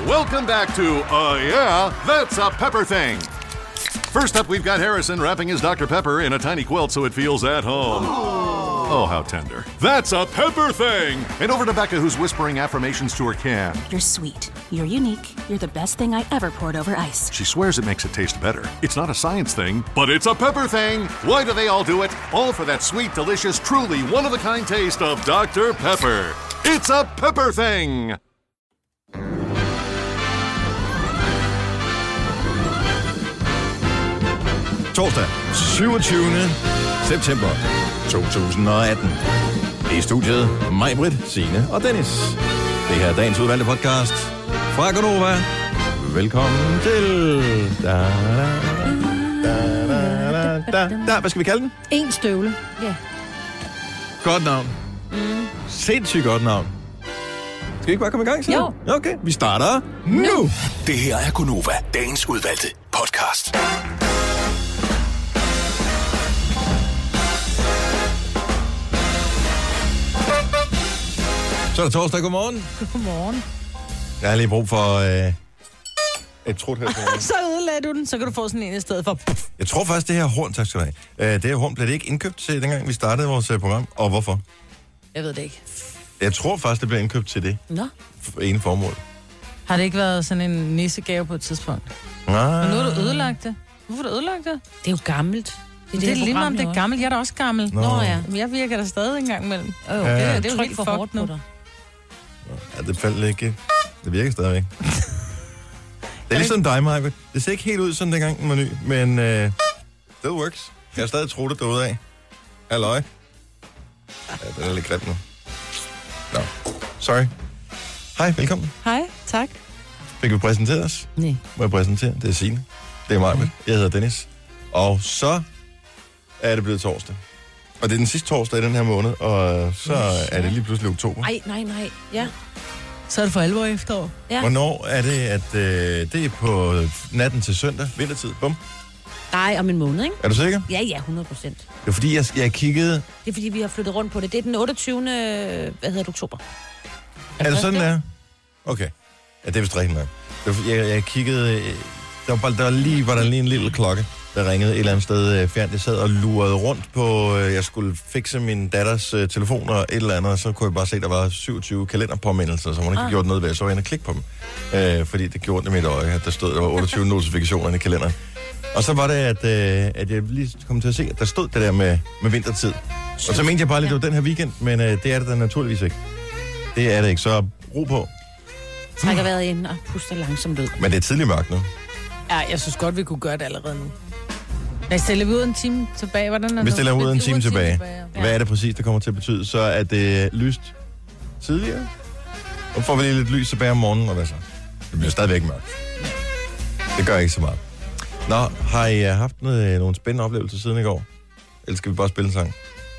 Welcome back to, yeah, that's a pepper thing. First up, we've got Harrison wrapping his Dr. Pepper in a tiny quilt so it feels at home. Oh, how tender. That's a pepper thing! And over to Becca, who's whispering affirmations to her can. You're sweet. You're unique. You're the best thing I ever poured over ice. She swears it makes it taste better. It's not a science thing, but it's a pepper thing! Why do they all do it? All for that sweet, delicious, truly one-of-a-kind taste of Dr. Pepper. It's a pepper thing! Torsdag, 27. september 2018. I studiet Maj-Brit, Signe og Dennis. Det her er dagens udvalgte podcast fra Gonova. Velkommen til... Hvad skal vi kalde den? En støvle. Ja. Godt navn. Sindssygt godt navn. Skal vi ikke bare komme i gang så? Jo. Okay, vi starter nu. Det her er Gonova, dagens udvalgte podcast. Så er det torsdag. Godmorgen. Godmorgen. Jeg har lige brug for et trut her. Så ødelagde du den, så kan du få sådan en i stedet for. Jeg tror faktisk, det her horn, tak skal du have. Det her horn blev det ikke indkøbt til, dengang vi startede vores program. Og hvorfor? Jeg ved det ikke. Jeg tror faktisk, det blev indkøbt til det. Nå. Ene formål. Har det ikke været sådan en nissegave på et tidspunkt? Nej. Men nu har du ødelagt det. Hvorfor har du ødelagt det? Det er jo gammelt. Det er lige meget, om det er gammelt. Jeg er da også gammel. Nå ja. Men jeg virker der stadig en gang imellem. Ja. Det er jo helt for hårdt nu. på dig. Ja, det faldt ikke. Det virker stadigvæk. Det er ligesom dig, Maj-Brit. Det ser ikke helt ud, sådan dengang den var ny, men det works. Jeg har stadig troet det derude af. Halløj. Ja, den er lidt grim nu. Nå, sorry. Hej, velkommen. Hej, tak. Fik vi præsenteret os? Nej. Må jeg præsentere? Det er Signe. Det er Maj-Brit. Jeg hedder Dennis. Og så er det blevet torsdag. Og det er den sidste torsdag i den her måned, og så er det lige pludselig oktober. Nej. Ja. Så er det for alvor efterår. Ja. Hvornår er det, at det er på natten til søndag, vintertid? Bum. Nej, om en måned, ikke? Er du sikker? Ja, 100%. Det er fordi, jeg kiggede... Det er fordi, vi har flyttet rundt på det. Det er den 28. Oktober. Er det sådan, der? Okay. Ja, det er vist rigtigt nok. Jeg kiggede... Der var lige en lille klokke, der ringede et eller andet sted fjernt. Jeg sad og lurede rundt på... Jeg skulle fikse min datters telefon og et eller andet, og så kunne jeg bare se, at der var 27 kalenderpåmindelser, som hun ikke gjort noget ved. Så var jeg inde og klikke på dem. Fordi det gjorde det mit øje, at der stod, der var 28 notifikationer i kalenderen. Og så var det, at jeg lige kom til at se, at der stod det der med vintertid. Og så mente jeg bare lidt, det var den her weekend, men det er det da naturligvis ikke. Det er det ikke, så ro på. Trækker vejret ind og puster langsomt ud. Men det er tidlig mørkt nu. Ja, jeg synes godt, vi kunne gøre det allerede nu. Lad os stille vi ud en time tilbage. Hvordan vi stiller ud en time tilbage. Ja. Hvad er det præcis, der kommer til at betyde? Så er det lyst tidligere. Og får vi lige lidt lys tilbage om morgenen, og hvad så? Det bliver stadigvæk mørkt. Det gør ikke så meget. Nå, har I haft nogle spændende oplevelser siden i går? Eller skal vi bare spille en sang?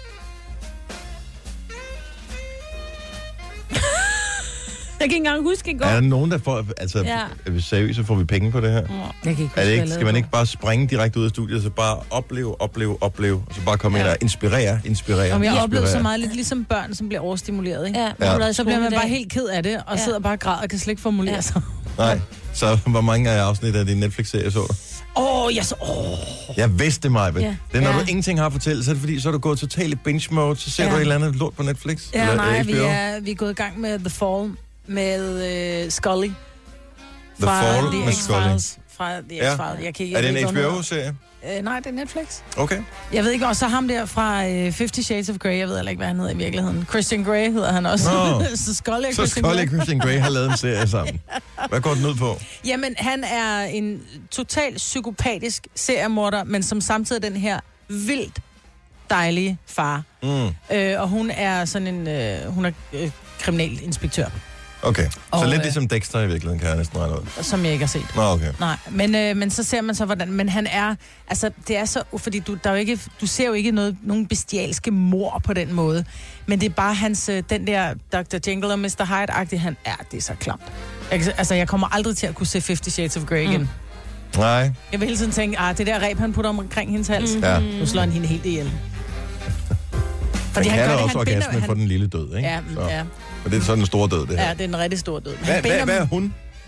Jeg kan ikke engang huske i går. Er der nogen, der får... Altså, er vi seriøse, får vi penge på det her? Jeg kan ikke huske, Er det ikke, hvad skal man ikke bare springe direkte ud af studiet, så bare opleve, og så bare komme ind og inspirere? Om jeg har oplevet så meget lidt ligesom børn, som bliver overstimuleret, ikke? Ja. Så bliver man bare helt ked af det, og sidder bare og græder og kan slet ikke formulere sig. Nej, så hvor mange af afsnit af din Netflix-serie så du? Jeg vidste mig, ja. Det er, når du ingenting har at fortælle, så er det fordi, så er du gået totalt i binge-mode, så ser du et eller andet lort på Netflix? Ja, eller nej, HBO? vi er gået i gang med The Fall med Scully. The Fall med Scully. Fra The X-Files. Jeg kan ikke, er det en HBO-serie? Nej, det er Netflix. Okay. Jeg ved ikke, og så ham der fra 50 Shades of Grey, jeg ved heller ikke, hvad han hedder i virkeligheden. Christian Grey hedder han også. Så Scully og Christian Grey har lavet en serie sammen. Hvad går den ud på? Jamen, han er en totalt psykopatisk seriemorder, men som samtidig den her vildt dejlige far. Og hun er sådan en... hun er kriminalinspektør. Okay, så lidt ligesom Dexter i virkeligheden, kan jeg næsten regne ud. Som jeg ikke har set. Nå, okay. Nej, men så ser man så, hvordan... Men han er... Altså, det er så... Fordi du ser jo ikke nogen bestialske mor på den måde. Men det er bare hans... Den der Dr. Jekyll og Mr. Hyde-agtig, han er... Det er så klamt. Jeg kommer aldrig til at kunne se 50 Shades of Grey igen. Nej. Jeg vil hele tiden tænke, det der reb, han putter omkring hendes hals. Ja. Nu slår han hende helt ihjel. Fordi han kalder også orgasme for den lille død, ikke? Ja. Men det er sådan en stor død, det her. Ja, det er en rigtig stor død. Hvad er hun?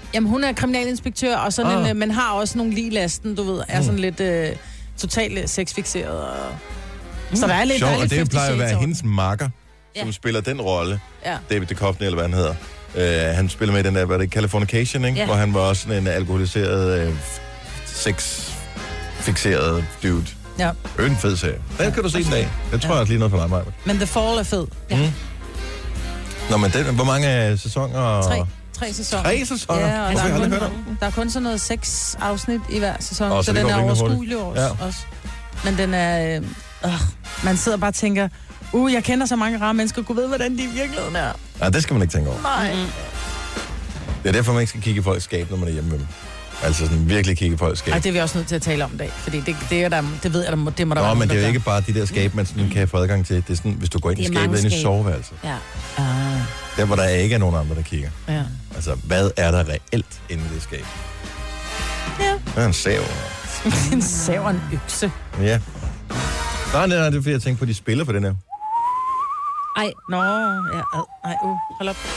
Jamen, hun er kriminalinspektør, og sådan en, men har også nogle lige lasten, du ved, er sådan lidt totalt sexfixeret. Så der er lidt... Sjov, og det 50 plejer at være Shades hendes makker, som spiller den rolle. David Duchovny, eller hvad han hedder. Han spiller med i den der, hvad det Californication, ikke? Hvor han var også sådan en alkoholiseret, sex-fixeret dude. Ja. En fed serie. Den kan du se en dag. Det tror jeg også lige noget for dig, Maja. Men The Fall er fed. Nå, men hvor mange sæsoner? 3 sæsoner. 3 sæsoner? Ja, og der er kun sådan noget 6 afsnit i hver sæson, så den er overskuelig også. Men den er... man sidder bare og tænker, jeg kender så mange rare mennesker, kunne vide, hvordan de i virkeligheden er. Nej, det skal man ikke tænke over. Nej. Det er derfor, man ikke skal kigge i folks skab, når man er hjemme med dem. Altså sådan virkelig kigge i folks skab. Ej, det er vi også nødt til at tale om i dag, fordi det ved jeg, det må der være. Nå, men det er jo ikke bare de der skab, man sådan kan få adgang til. Det er sådan, hvis du går ind i skabet ind i soveværelset. Ja. Der, hvor der ikke er nogen andre, der kigger. Ja. Altså, hvad er der reelt inde i det skab? Ja. Der er en sav. En sav og en økse. Ja. Nej, det er fordi, jeg tænker på, de spiller på den her. Ej. Nå, ja. Hold op.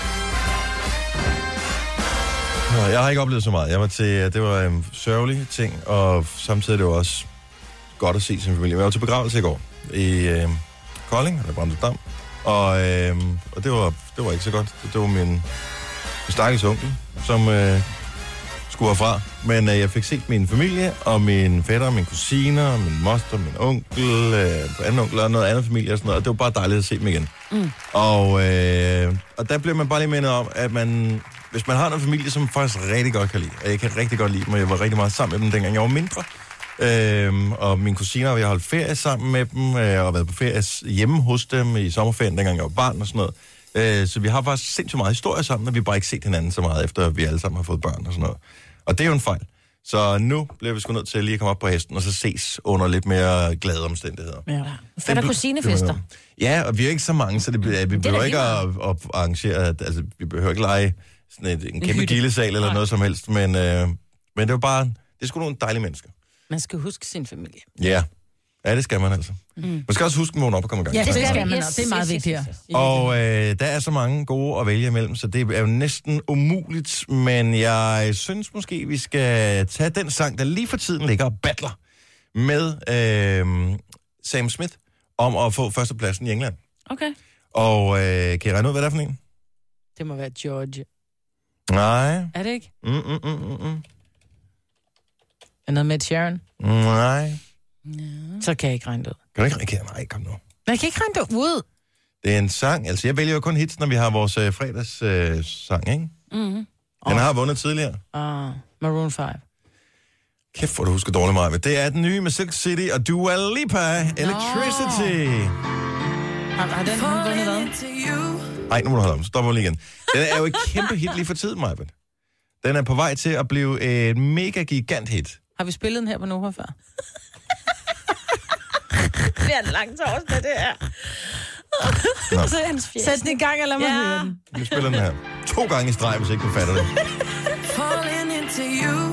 Jeg har ikke oplevet så meget. Jeg var til, det var en sørgelig ting, og samtidig er det jo også godt at se sin familie. Jeg var til begravelse i går i Kolding, eller Bramsdam, og det var ikke så godt. Det var min stakkels onkel, som skulle herfra. Men jeg fik set min familie, og min fætter, min kusiner, min moster, min onkel, anden onkel og noget andet familie og sådan noget. Og det var bare dejligt at se dem igen. Og der blev man bare lige mindet om, at hvis man har en familie, som faktisk rigtig godt kan lide, og jeg kan rigtig godt lide dem, og jeg var rigtig meget sammen med dem, dengang jeg var mindre. Og mine kusiner, jeg holdt ferie sammen med dem, og været på ferie hjemme hos dem i sommerferien, dengang jeg var barn og sådan noget. Så vi har faktisk sindssygt meget historie sammen, og vi har bare ikke set hinanden så meget, efter vi alle sammen har fået børn og sådan noget. Og det er jo en fejl. Så nu bliver vi sgu nødt til lige at komme op på hesten, og så ses under lidt mere glade omstændigheder. Ja. Fætter kusinefester. Ja, og vi er ikke så mange, så vi behøver ikke at arrangere, altså vi behøver ikke lege sådan en kæmpe gildesal eller noget som helst, men det er jo bare, det er sgu nogle dejlige mennesker. Man skal huske sin familie. Ja. Ja, det skal man altså. Man skal også huske at vågne op og komme i gang. Ja, det skal man, og det er meget vigtigt. Og der er så mange gode at vælge imellem, så det er jo næsten umuligt, men jeg synes måske, vi skal tage den sang, der lige for tiden ligger og battler med Sam Smith om at få førstepladsen i England. Okay. Og kan I regne ud, hvad det er for en? Det må være George. Nej. Er det ikke? Er noget med Sharon? Nej. Så kan jeg ikke regne det ud. Kan du ikke regne? Nej, kom nu. Men jeg kan ikke regne det ud. Det er en sang. Altså, jeg vælger jo kun hits, når vi har vores fredagssang, ikke? Mm-hmm. Den har vundet tidligere. Maroon 5. Kæft, hvor du husker dårligt meget. Det er den nye med Silk City og Dua Lipa, Electricity. Har den vundet hvad? Nej, nu må du holde om. Stop lige igen. Den er jo et kæmpe hit lige for tiden, Maja. Den er på vej til at blive et mega gigant hit. Har vi spillet den her på Nova før? Det er en lang torsdag, det er. Sæt den i gang, eller lad mig høre den. Vi spiller den her 2 gange i streg, hvis ikke du fatter det. Falling into you,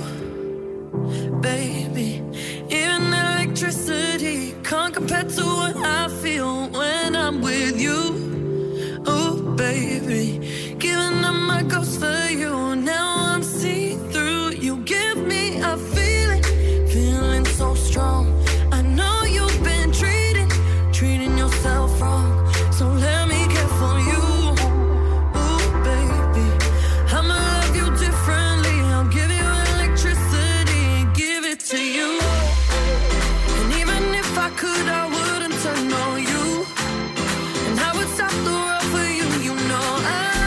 baby. Even electricity can't compare to what I feel when I'm with you. Oh, baby. Giving up my ghost for you. Now I'm see-through. You give me a feeling so strong. I know you've been treating yourself wrong. So let me care for you. Ooh, baby. I'ma love you differently. I'll give you electricity and give it to you. And even if I could, I wouldn't turn on you. And I would stop the world for you. You know I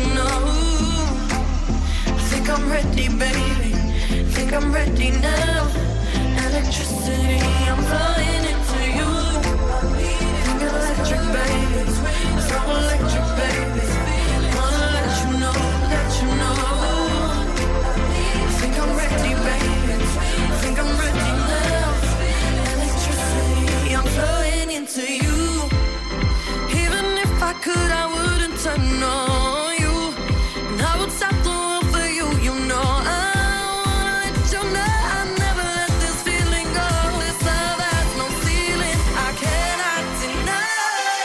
know. I think I'm ready, baby. Think I'm ready now. Electricity, I'm flying into you. Think electric, baby. So electric, baby. Wanna let you know, let you know. I think I'm ready, baby. Think I'm ready now. Electricity, I'm flying into you. Even if I could, I wouldn't turn on you. And I would stop the world for you, you know. I wanna let you know I never let this feeling go. This love has no ceiling, I cannot deny.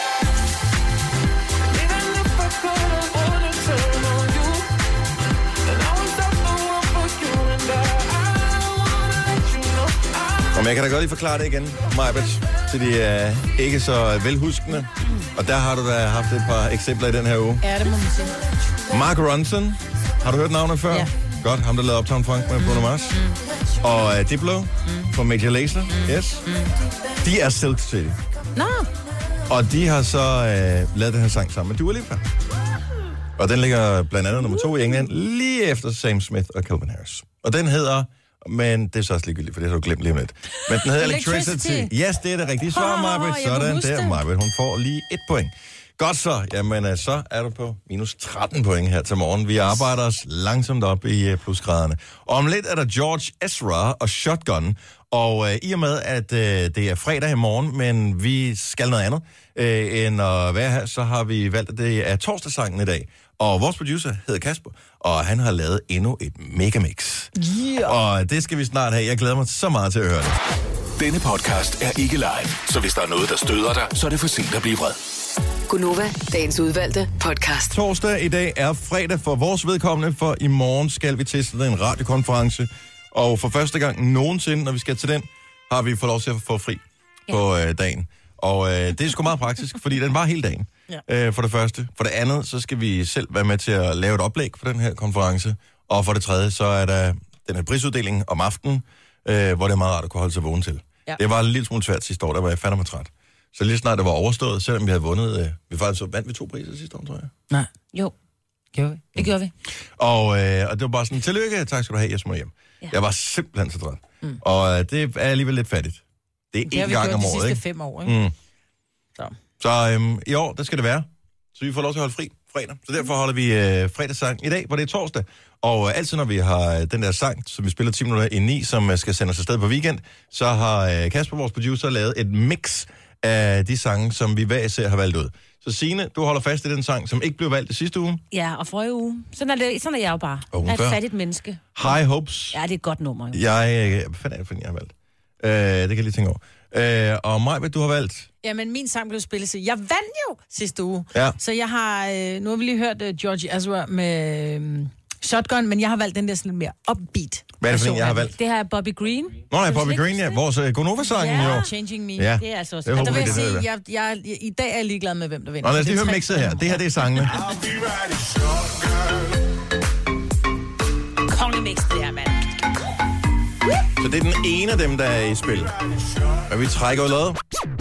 Even if I could, I wouldn't turn on you. And I would stop the world for you. And I wanna let you know. Og jeg kan da godt lige forklare det igen, Majbert, til de ikke så velhuskende. Og der har du da haft et par eksempler i den her uge. Ja, det må man sige. Mark Ronson, har du hørt navnet før? Ja. Godt, ham der lavede Uptown Funk med Bruno Mars. Og Diplo fra Major Lazer, yes. De er Silk City. Nå. Og de har så lavet den her sang sammen med Dua Lipa. Og den ligger blandt andet nummer 2 i England, lige efter Sam Smith og Calvin Harris. Og den hedder, men det er så også ligegyldigt, for det har du glemt lige med lidt. Men den hedder Electricity. Yes, det er det rigtige svar, Marbet. Sådan der, Marbet. Hun får lige 1 point. Godt så. Jamen, så er du på minus 13 point her til morgen. Vi arbejder os langsomt op i plusgraderne. Og om lidt er der George Ezra og Shotgun. Og i og med, at det er fredag i morgen, men vi skal noget andet end at være her, så har vi valgt, at det er torsdagssangen i dag. Og vores producer hedder Kasper, og han har lavet endnu et megamix. Yeah. Og det skal vi snart have. Jeg glæder mig så meget til at høre det. Denne podcast er ikke live, så hvis der er noget, der støder dig, så er det for sent at blive vred. Gunova, dagens udvalgte podcast. Torsdag i dag er fredag for vores vedkommende, for i morgen skal vi til sådan en radiokonference. Og for første gang nogensinde, når vi skal til den, har vi fået lov til at få fri på dagen. Og det er sgu meget praktisk, fordi den var hele dagen, for det første. For det andet, så skal vi selv være med til at lave et oplæg for den her konference. Og for det tredje, så er der den her prisuddeling om aftenen, hvor det er meget rart at kunne holde sig vågen til. Ja. Det var en lille smule svært sidste år, der var jeg fandme træt. Så lige snart det var overstået, selvom vi havde vundet, vi faktisk vandt vi 2 priser sidste år, tror jeg. Nej. Jo. Gjorde vi? Det gjorde vi. Og det var bare sådan, tillykke, tak skal du have, jeg må hjem. Ja. Jeg var simpelthen så træt. Og det er alligevel lidt fattigt. Det er én gang om året, de sidste 5 år, ikke? Så i år, der skal det være. Så vi får lov til at holde fri fredag. Så derfor holder vi fredagssang i dag, hvor det er torsdag. Og altid når vi har den der sang, som vi spiller 10 minutter ind i, som skal sende os afsted på weekend, så har Kasper, vores producer, lavet et mix af de sange, som vi hver især har valgt ud. Så Signe, du holder fast i den sang, som ikke blev valgt i sidste uge. Ja, og forrige uge. Sådan er jeg jo bare. Jeg er et fattigt menneske. High Hopes. Ja, det er et godt nummer. Jo. Hvad fanden er det, for jeg har valgt? Det kan jeg lige tænke over. Og Majbet, du har valgt? Jamen, min sang blev spillet til. Jeg vandt jo sidste uge. Ja. Så jeg har... nu har vi lige hørt George Ezra med Shotgun, men jeg har valgt den der sådan lidt mere upbeat. Hvad er det for en, jeg har valgt? Det her er Bobby Green. Nå, nej, Bobby Green, ja. Vores Gonova-sangen, jo. Changing Me. Ja. Det er altså også... Det Der vil jeg sige, i dag er jeg ligeglad med, hvem der vinder. Nå, lad os lige høre mixet her. Det her, det er sangene. Kongemix, det her, mand. Så det er den ene af dem, der er i spil. Og vi trækker ud.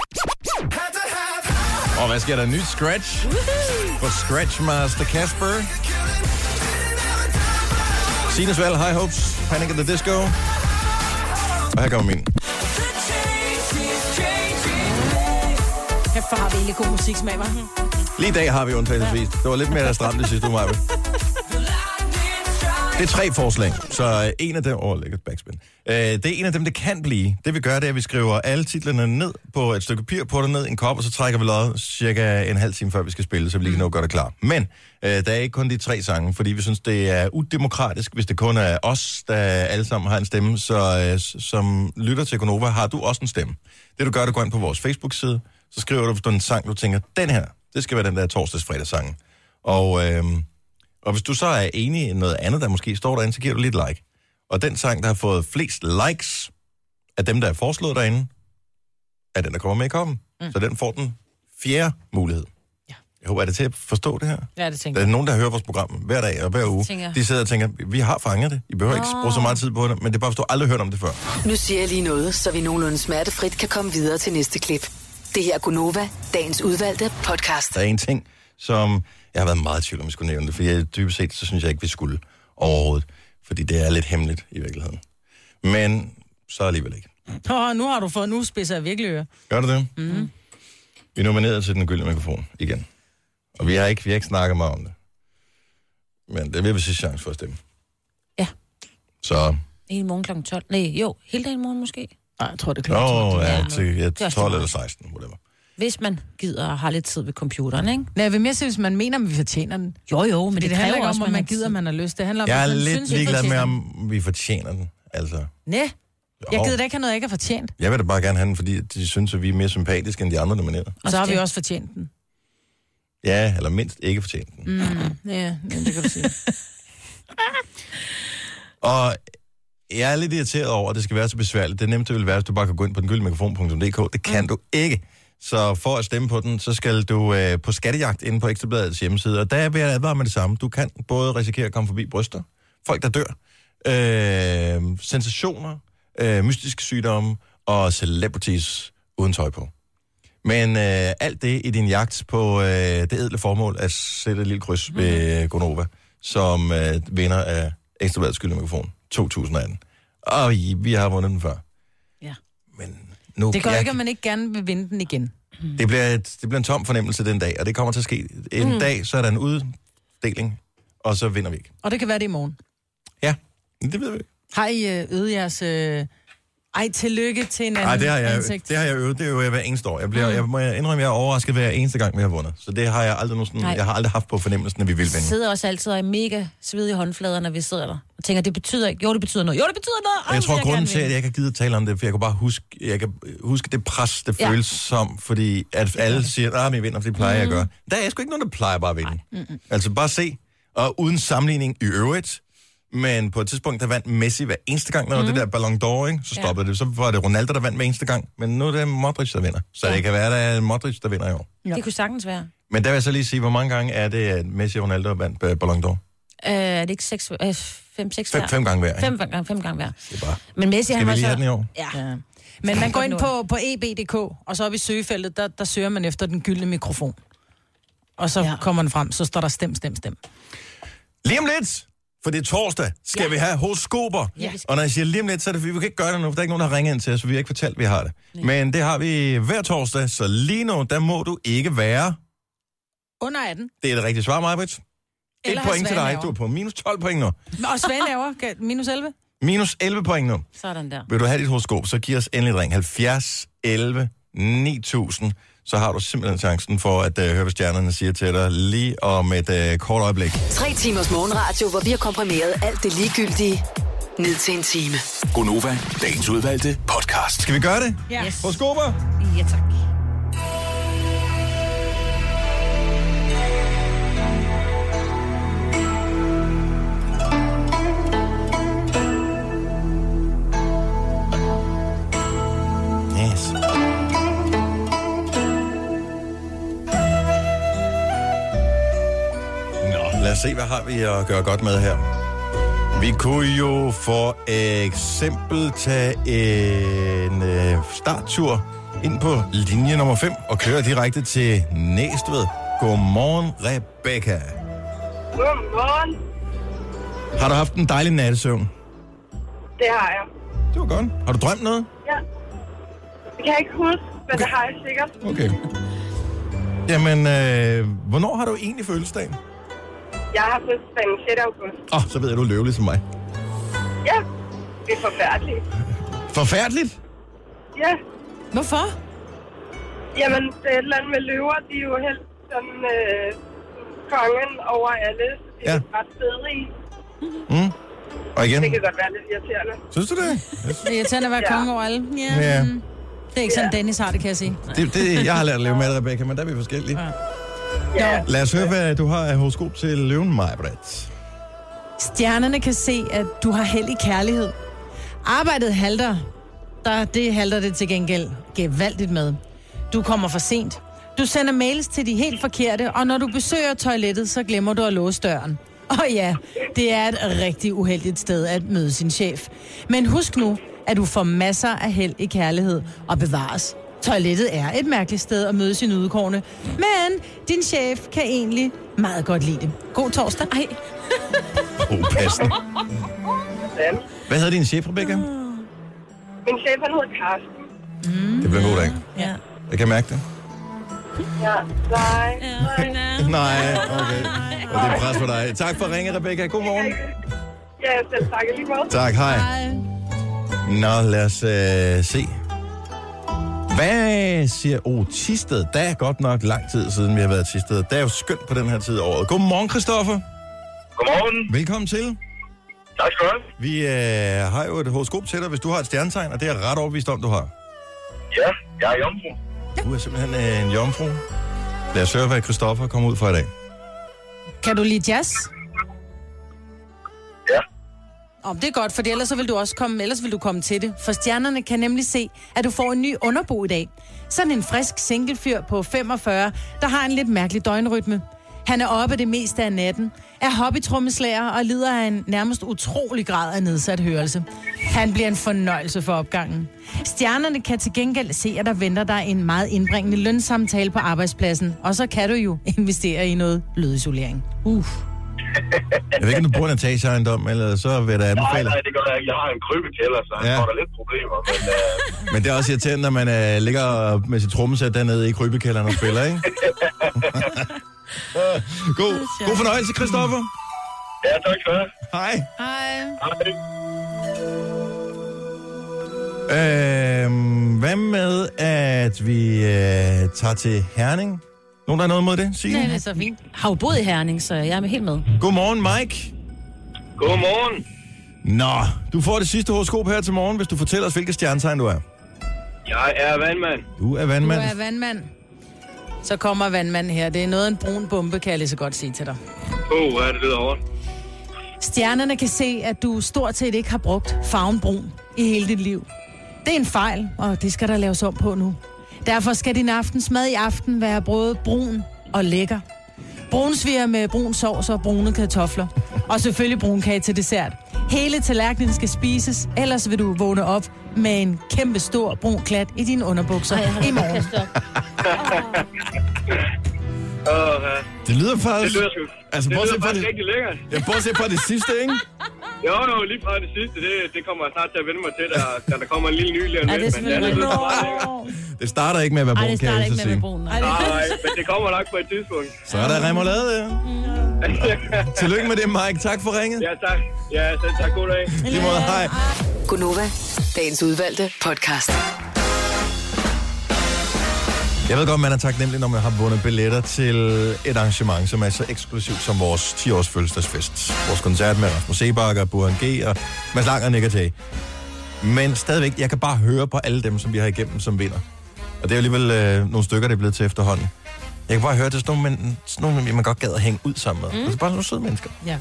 Og hvad sker der? Nyt scratch for Scratch Master Kasper. Sines valg, High Hopes, Panic at the Disco. Og her kommer min. Kæft, har vi egentlig god musiksmag, hva'? Lige i dag har vi undtagelsesvis. Det var lidt mere stramt det sidste uge, Maja. Det er 3 forslag, så en af dem... lækkert backspin. Det er en af dem, det kan blive. Det vi gør, det er, at vi skriver alle titlerne ned på et stykke papir, putter ned i en kop, og så trækker vi lod cirka en halv time, før vi skal spille, så vi lige kan nå gøre det klar. Men der er ikke kun de 3 sange, fordi vi synes, det er udemokratisk, hvis det kun er os, der alle sammen har en stemme. Så som lytter til Gonova, har du også en stemme. Det du gør, det går ind på vores Facebook-side, så skriver du, hvis du en sang, du tænker, den her, det skal være den der torsdags-fredagssangen. Og hvis du så er enig i noget andet, der måske står derinde, så giver du lidt like. Og den sang, der har fået flest likes af dem, der er foreslået derinde, er den, der kommer med i koppen. Så den får den 4. mulighed. Ja. Jeg håber, er det til at forstå det her? Ja, det tænker jeg. Der er nogen, der hører vores program hver dag og hver uge. De sidder og tænker, vi har fanget det. I behøver ikke bruge så meget tid på det, men det er bare, hvis du aldrig hørt om det før. Nu siger jeg lige noget, så vi nogenlunde smertefrit kan komme videre til næste klip. Det her er Gonova, dagens udvalgte podcast. Der er en ting, som Jeg har været meget i tvivl, om vi skulle nævne det, for dybest set, så synes jeg ikke, vi skulle overhovedet. Fordi det er lidt hemmeligt i virkeligheden. Men så alligevel ikke. Nu har du fået, nu spidser jeg virkelig øre. Gør du det? Mm. Vi er nomineret til den gyldne mikrofon igen. Og vi har ikke snakket meget om det. Men det vil vi sidste chance for at stemme. Ja. Så... I morgen kl. 12. Nej, jo, hele dagen morgen måske. Nej, jeg tror, det er kl. 12. Ja, 12 eller 16, whatever. Hvis man gider og har lidt tid ved computeren, ikke? Nej, jeg vil mere sige, hvis man mener, at vi fortjener den. Jo, men det handler ikke også, om, man gider, man har lyst. Det handler om, jeg er man lidt synes, ligeglad med, om vi fortjener den. Altså. Nej, jeg gider da ikke have noget, jeg ikke har fortjent. Jeg vil da bare gerne have den, fordi de synes, at vi er mere sympatiske end de andre nominerede. Og så har vi også fortjent den. Ja, eller mindst ikke fortjent den. Ja, det kan du sige. Og jeg er lidt irriteret over, at det skal være så besværligt. Det nemmeste vil være, at du bare kan gå ind på dengyldemikrofon.dk. Det kan du ikke. Så for at stemme på den, så skal du på skattejagt inde på Ekstrabladets hjemmeside. Og der vil jeg advare med det samme. Du kan både risikere at komme forbi bryster, folk der dør, sensationer, mystiske sygdomme og celebrities uden tøj på. Men alt det i din jagt på det ædle formål at sætte et lille kryds ved Gonova, som vinder af Ekstrabladets gyldne mikrofon 2018. Og vi har vundet den før. Ja. Men nu, det gør ikke, at man ikke gerne vil vinde den igen. Det bliver en tom fornemmelse den dag, og det kommer til at ske. En dag, så er der en uddeling, og så vinder vi ikke. Og det kan være det i morgen. Ja, det ved vi. Har I øvet jeres... tillykke til en anden ansigt? Det har jeg øvet. Det er jo hver eneste år. Jeg må indrømme, jeg er overrasket hver eneste gang, vi har vundet. Så det har jeg aldrig jeg har aldrig haft på fornemmelsen, at vi vil vinde. Vi sidder også altid og er mega svedige håndflader, når vi sidder der. Og tænker, det betyder ikke. Jo, det betyder noget. Jo, det betyder noget. Og jeg tror, grunden til, at jeg ikke har givet at tale om det, for jeg kan bare huske det pres, det føles som, fordi at alle siger, at vi vinder, for det plejer jeg at gøre. Der er sgu ikke nogen, der plejer bare at vinde. Altså bare se, og uden sammenligning i øvrigt. Men på et tidspunkt, der vandt Messi hver eneste gang, når det der Ballon d'Or, ikke? Så stoppede det. Så var det Ronaldo, der vandt hver eneste gang. Men nu er det Modric, der vinder. Så det kan være, at det er Modric, der vinder i år. Ja. Det kunne sagtens være. Men der vil jeg så lige sige, hvor mange gange er det, at Messi og Ronaldo vandt Ballon d'Or? Er det ikke 5-6 hver? 5 gange hver, ikke? 5 gange hver. Det er bare... Men Messi, skal vi lige have den i år? Ja. Men man går ind på eb.dk, og så oppe i søgefeltet, der søger man efter den gyldne mikrofon. Og så kommer den frem, så står der stem. Lige om lidt, for det er torsdag, skal vi have horoskoper. Ja. Og når jeg siger lige om lidt, så er det fordi, vi kan ikke gøre det nu, for der er ikke nogen, der har ringet ind til os, så vi har ikke fortalt, at vi har det. Nej. Men det har vi hver torsdag, så lige nu, der må du ikke være... Under 18. Det er det rigtige svar, Maj-Brit. 1 point til dig, du er på minus 12 point nu. Og Svend laver minus 11? Minus 11 point nu. Sådan der. Vil du have dit horoskop, så giv os endelig et ring. 70 11 9000. Så har du simpelthen chancen for at høre, hvad stjernerne siger til dig lige om et kort øjeblik. 3 timers morgenradio, hvor vi har komprimeret alt det ligegyldige ned til en time. Gonova, dagens udvalgte podcast. Skal vi gøre det? Ja. Yes. Horoskoper? Ja, tak. Yes. Lad os se, hvad har vi at gøre godt med her. Vi kunne jo for eksempel tage en starttur ind på linje nummer 5 og køre direkte til Næstved. Godmorgen, Rebecca. Godmorgen. Har du haft en dejlig nattesøvn? Det har jeg. Det var godt. Har du drømt noget? Ja. Det kan jeg ikke huske, men det har jeg sikkert. Okay. Jamen, hvornår har du egentlig fødselsdagen? Jeg har fødselsdag den 6. august. Så ved jeg, du er løvelig som mig. Ja, det er forfærdeligt. Forfærdeligt? Ja. Hvorfor? Jamen, det er et eller andet med løver. De er jo helt sådan kongen over alle. Det er ret stedige. Og igen? Det kan godt være lidt irriterende. Synes du det? Det er irriterende at være konge over alle. Ja. Det er ikke sådan, Dennis har det, kan jeg sige. Jeg har lært at leve med det, Rebecca, men der er vi forskellige. Ja. Lad os høre, hvad du har af horoskop til løven, Maj-Brit. Stjernerne kan se, at du har held i kærlighed. Arbejdet halter. Det halter det til gengæld gevaldigt med. Du kommer for sent. Du sender mails til de helt forkerte, og når du besøger toilettet, så glemmer du at låse døren. Og ja, det er et rigtig uheldigt sted at møde sin chef. Men husk nu, at du får masser af held i kærlighed og bevares. Toilettet er et mærkeligt sted at møde sine udkårne, men din chef kan egentlig meget godt lide det. God torsdag. Ej. Passende. Hvad hedder din chef, Rebecca? Min chef, han hedder Karsten. Det bliver en god dag. Ja. Jeg kan mærke det. Ja, nej. Nej, okay. Og det er pres for dig. Tak for at ringe, Rebecca. God morgen. Ja, selv tak lige måde. Tak, hej. Nå, lad os se. Hvad siger Thisted? Der er godt nok lang tid siden, vi har været i Thisted. Det er jo skønt på den her tid af året. Godmorgen, Christoffer. Godmorgen. Velkommen til. Tak skal du have. Vi har jo et horoskop til dig, hvis du har et stjernetegn, og det er jeg ret overbevist om, du har. Ja, jeg er jomfru. Du er simpelthen en jomfru. Lad os høre, hvad Christoffer kommer ud for i dag. Kan du lide jazz? Ja. Det er godt, for ellers så vil du også komme til det. For stjernerne kan nemlig se, at du får en ny underbo i dag. Sådan en frisk singlefyr på 45, der har en lidt mærkelig døgnrytme. Han er oppe det meste af natten, er hobbytrommeslager og lider af en nærmest utrolig grad af nedsat hørelse. Han bliver en fornøjelse for opgangen. Stjernerne kan til gengæld se, at der venter dig en meget indbringende lønsamtale på arbejdspladsen, og så kan du jo investere i noget lydisolering. Jeg ved ikke, om du bor en etageejendom, eller så vil jeg da anbefale. Nej, det gør jeg ikke. Jeg har en krybekælder, så jeg får der lidt problemer. Men, men det er også irriterende, når man ligger med sit trommesæt dernede i krybekælderen og spiller, ikke? God fornøjelse, Christoffer. Ja, tak skal du have. Hej. Hej. Hvad med, at vi tager til Herning? Nogen, der er noget mod det? Signe? Nej, det er så fint. Har jo boet i Herning, så jeg er helt med. Godmorgen, Mike. Godmorgen. Nå, du får det sidste horoskop her til morgen, hvis du fortæller os, hvilket stjernetegn du er. Jeg er vandmand. Du er vandmand. Du er vandmand. Så kommer vandmanden her. Det er noget af en brun bombe, kan jeg lige så godt sige til dig. Hvad er det lidt over? Stjernerne kan se, at du stort set ikke har brugt farven brun i hele dit liv. Det er en fejl, og det skal der laves om på nu. Derfor skal din aftensmad i aften være både brun og lækker. Brunsviger med brun sovs og brune kartofler. Og selvfølgelig brunkage til dessert. Hele tallerkenen skal spises, ellers vil du vågne op med en kæmpe stor brun klat i dine underbukser i morgen. Det lyder faktisk... Det lyder faktisk rigtig lækkert. Jeg prøver at se på det sidste, ikke? Jo, lige fra det sidste, det kommer jeg snart til at vende mig til, da der kommer en lille ny lige. Ja, det er selvfølgelig det starter ikke med at være brun, det starter ikke med at være brun. Nej, men det kommer nok på et tidspunkt. Så er der remoulade, ja. Tillykke med det, Mike. Tak for ringet. Ja, tak. Ja, selv tak. God dag. Lige måde, hej. Gunova, dagens udvalgte podcast. Jeg ved godt, man er taknemmelig, når man har vundet billetter til et arrangement, som er så eksklusivt som vores 10-års fødselsdagsfest. Vores koncert med Rasmus Sebakker, Burhan G. og Mads Lang og Nick Atay. Men stadigvæk, jeg kan bare høre på alle dem, som vi har igennem, som vinder. Og det er alligevel nogle stykker, det er blevet til efterhånden. Jeg kan bare høre, at det er sådan nogle, man godt gad at hænge ud sammen med. Det er bare nogle søde mennesker. Ja.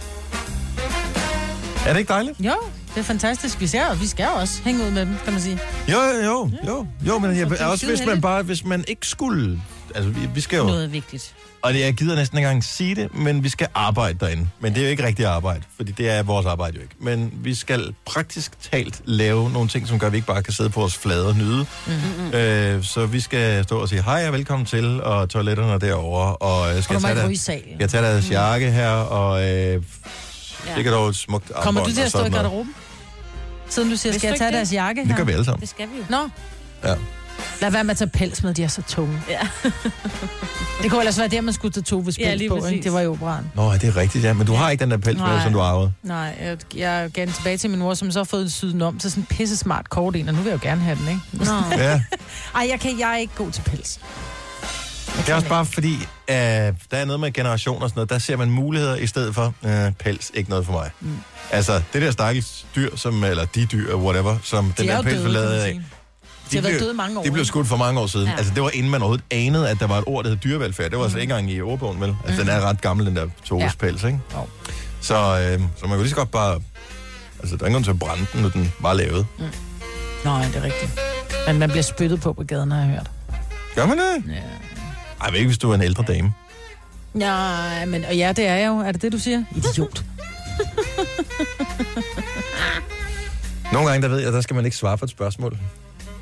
Er det ikke dejligt? Jo, det er fantastisk. Vi skal jo også hænge ud med dem, kan man sige. Jo, men også hvis man ikke skulle... Altså, vi skal jo... Noget vigtigt. Og jeg gider næsten ikke engang sige det, men vi skal arbejde derinde. Men det er jo ikke rigtig arbejde, fordi det er vores arbejde jo ikke. Men vi skal praktisk talt lave nogle ting, som gør, at vi ikke bare kan sidde på vores flade og nyde. Så vi skal stå og sige hej og velkommen til, og toiletterne er derovre. Og skal jeg tage deres jakke her, og det kan dog et smukt armbånd. Kommer du til at stå i garderoben? Siden du siger, skal jeg tage deres jakke her? Det gør vi alle sammen. Det skal vi jo. Nå. Ja. Lad være med at tage pels med, de er så tunge. Ja. Det kunne ellers være der, man skulle tage Toves pels på, ikke? Det var i operaen. Nå, det er rigtigt, ja. Men du har ikke den der pels med, som du arvede. Nej, jeg gav den tilbage til min mor, som så har fået syden om til sådan en pisse smart kort en, og nu vil jeg jo gerne have den, ikke? Nå. Ja. Ej, jeg er ikke god til pels. Det er også bare fordi, der er noget med generationer og sådan noget, der ser man muligheder i stedet for pels, ikke noget for mig. Altså, det der stakkels dyr, eller de dyr, whatever, som den der pels var lavet af. De har været døde mange år. De blev skudt for mange år siden. Ja. Altså, det var inden man overhovedet anede, at der var et ord, der hed dyrevelfærd. Det var altså ikke engang i ordbogen, vel? Altså, den er ret gammel, den der Toves pels, ikke? Ja. Så man kunne lige så godt bare... Altså, der er ingen grund til at brænde den, når den var lavet. Nej, det er rigtigt. Men man bliver spyttet på gaden, har jeg hørt. Gør man det? Ja. Ej, jeg ved ikke, hvis du er en ældre dame. Ja, men det er jeg jo. Er det det, du siger? Idiot. Nogle gange, der ved jeg, der skal man ikke svare på et spørgsmål.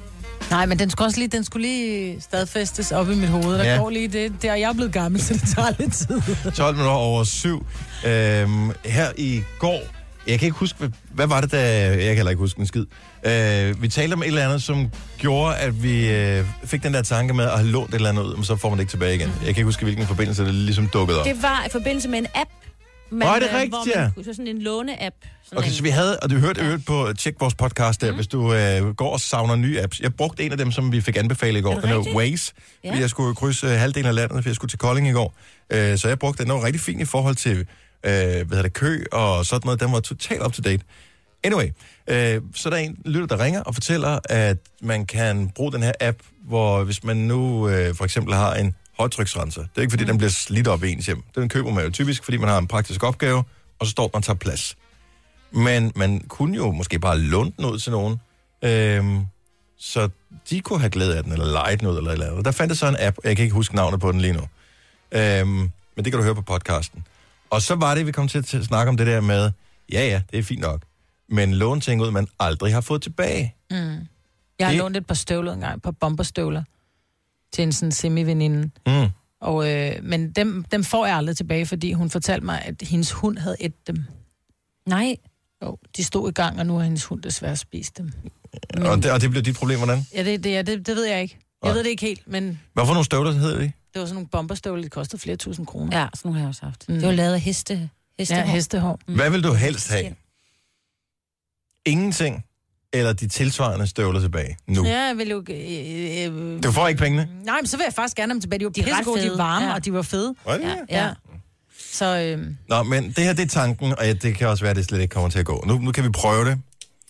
Nej, men den skulle lige stadfæstes op i mit hoved. Der går lige det. Jeg er blevet gammel, så det tager lidt tid. 12 minutter over 7. Her i går, jeg kan ikke huske, hvad var det, jeg kan heller ikke huske en skid. Vi talte om et eller andet, som gjorde, at vi fik den der tanke med at have lånt et eller andet ud, men så får man det ikke tilbage igen. Jeg kan ikke huske, hvilken forbindelse det ligesom dukkede op. Det var i forbindelse med en app. Det er rigtigt, hvor man kunne sådan en låne-app. Okay, så vi havde, og du hørte på tjek vores podcast der, hvis du går og savner nye apps. Jeg brugte en af dem, som vi fik anbefalet i går, den hedder Waze. Ja. Fordi jeg skulle krydse halvdelen af landet, for jeg skulle til Kolding i går. Så jeg brugte den, var rigtig fint i forhold til kø og sådan noget. Den var totalt up to date. Anyway, så der er en lytter, der ringer og fortæller, at man kan bruge den her app, hvor hvis man nu for eksempel har en højtryksrenser. Det er ikke, fordi den bliver slidt op i ens hjem. Den køber man jo typisk, fordi man har en praktisk opgave, og så står man og tager plads. Men man kunne jo måske bare låne den ud til nogen, så de kunne have glæde af den, eller leje den ud, eller andet. Der fandt jeg så en app, jeg kan ikke huske navnet på den lige nu. Men det kan du høre på podcasten. Og så var det, vi kom til at snakke om det der med, ja, det er fint nok, men låne ting ud, man aldrig har fået tilbage. Jeg har lånt et par støvler engang, et par bomberstøvler, til en sådan semi-veninde. Og, men dem får jeg aldrig tilbage, fordi hun fortalte mig, at hendes hund havde ædt dem. Nej. Jo, de stod i gang, og nu har hendes hund desværre spist dem. Men... Og det blev dit problem, hvordan? Ja, det ved jeg ikke. Jeg ved det ikke helt, men... Hvad for nogle støvler hedder de? Det var sådan nogle bomberstøvler, de kostede flere tusind kroner. Ja, sådan nogle har jeg også haft. Det var lavet af hestehår. Ja, hestehår. Hvad vil du helst have? Ingenting? Eller de tilsvarende støvler tilbage nu? Ja, jeg vil jo... Du får ikke pengene? Nej, men så vil jeg faktisk gerne have dem tilbage. De var pissegode, de var varme, og de var fede. Ja. Så, Nå, men det her, det er tanken, og det kan også være, at det slet ikke kommer til at gå. Nu kan vi prøve det.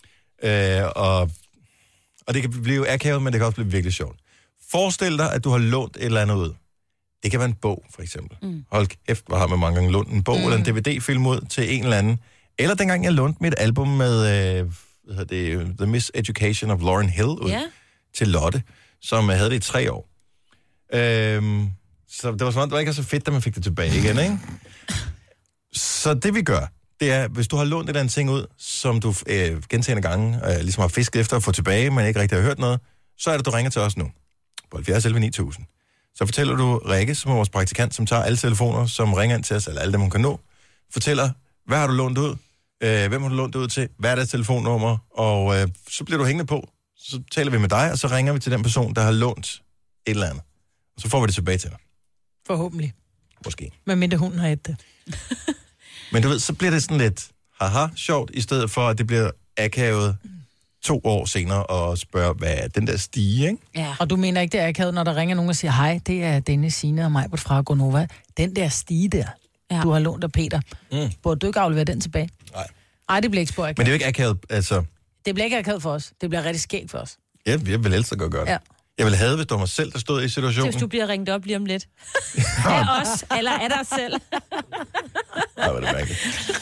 Og det kan blive akavet, men det kan også blive virkelig sjovt. Forestil dig, at du har lånt et eller andet ud. Det kan være en bog, for eksempel. Hold kæft, hvor har man mange gange lånt en bog eller en DVD-film ud til en eller anden. Eller dengang jeg lånte mit album med The Miseducation of Lauryn Hill ud til Lotte, som havde det i 3 år. Så det var sådan, det var ikke så fedt, da man fik det tilbage igen, ikke? Så det vi gør, det er, hvis du har lånt et eller andet ting ud, som du gentagne gange ligesom har fisket efter at få tilbage, men ikke rigtig har hørt noget, så er det, du ringer til os nu. På 70 11 9000. Så fortæller du Rikke, som er vores praktikant, som tager alle telefoner, som ringer ind til os, eller alle dem, hun kan nå, fortæller, hvad har du lånt ud? Hvem har du lånt ud til? Hvad er deres telefonnummer? Og så bliver du hængende på. Så taler vi med dig, og så ringer vi til den person, der har lånt et eller andet. Og så får vi det tilbage til dig. Forhåbentlig. Måske. Men mindre hunden har et det. Men du ved, så bliver det sådan lidt sjovt, i stedet for, at det bliver akavet 2 år senere og spørge, hvad er den der stige, ikke? Ja. Og du mener ikke, det er akavet, når der ringer nogen og siger, hej, det er Dennis, Signe og mig fra Gonova. Den der stige der, du har lånt af Peter. Burde du ikke aflevere den tilbage? Nej, det bliver ikke spor akavet. Men det er jo ikke akavet, altså... Det bliver ikke akavet for os. Det bliver rigtig skægt for os. Ja, jeg vil helst gøre det. Ja. Jeg vil have, hvis det var mig selv, der stod i situationen. Hvis du bliver ringet op lige om lidt. Af os, eller af dig selv. Ja, var det mærkeligt.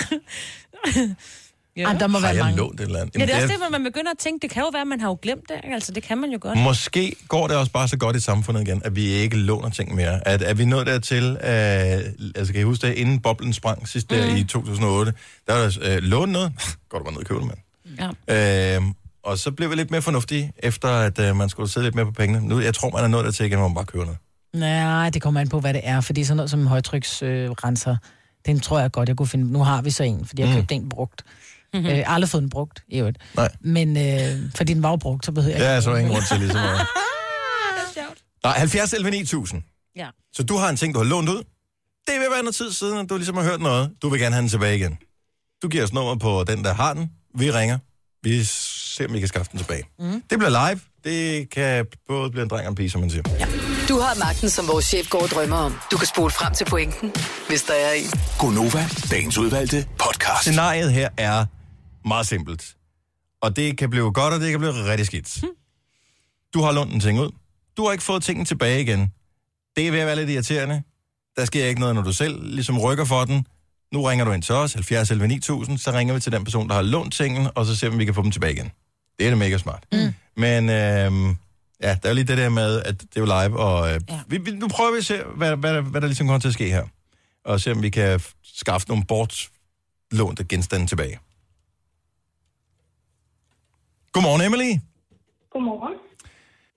Der må har være jeg mange. lånt et eller andet? Ja, det er også det, hvor man begynder at tænke, det kan jo være, at man har jo glemt det. Altså, det kan man jo godt. Måske går det også bare så godt i samfundet igen, at vi ikke låner ting mere. At vi nået dertil, altså kan I huske det, inden boblen sprang sidst der i 2008, der var der lånt noget. Går du bare ned og købe det, mand. Ja. Og så blev vi lidt mere fornuftige, efter at man skulle sidde lidt mere på pengene. Nu, jeg tror, man er nået dertil igen, hvor man bare køber noget. Nej, det kommer an på, hvad det er, fordi sådan noget som en højtryksrenser, den tror jeg godt, jeg kunne finde. Nu har vi så en, fordi jeg købte en brugt. Aldrig fået den brugt, i øvrigt. Nej. Men fordi den var jo brugt, så behøver jeg ikke. Ja, så er ingen grund til ligesom at... Nej, 70 11 9000. Ja. Så du har en ting, du har lånt ud. Det vil være noget tid siden, at du ligesom har hørt noget. Du vil gerne have den tilbage igen. Du giver os nummer på den, der har den. Vi ringer. Vi ser, om vi kan skaffe den tilbage. Det bliver live. Det kan både blive en dreng og en pige, som man siger. Ja. Du har magten, som vores chef går og drømmer om. Du kan spole frem til pointen, hvis der er en. Gonova, dagens udvalgte podcast. Scenariet her er meget simpelt. Og det kan blive godt, og det kan blive rigtig skidt. Du har lånt en ting ud. Du har ikke fået tingene tilbage igen. Det er ved at være lidt irriterende. Der sker ikke noget, når du selv ligesom rykker for den. Nu ringer du ind til os, 70 11 9000, så ringer vi til den person, der har lånt tingen, og så ser vi, om vi kan få dem tilbage igen. Det er det mega smart. Men ja, der er jo lige det der med, at det er jo live, og nu prøver vi at se, hvad der ligesom kommer til at ske her. Og se, om vi kan skaffe nogle bortlånte genstande tilbage. Godmorgen, Emily. Godmorgen.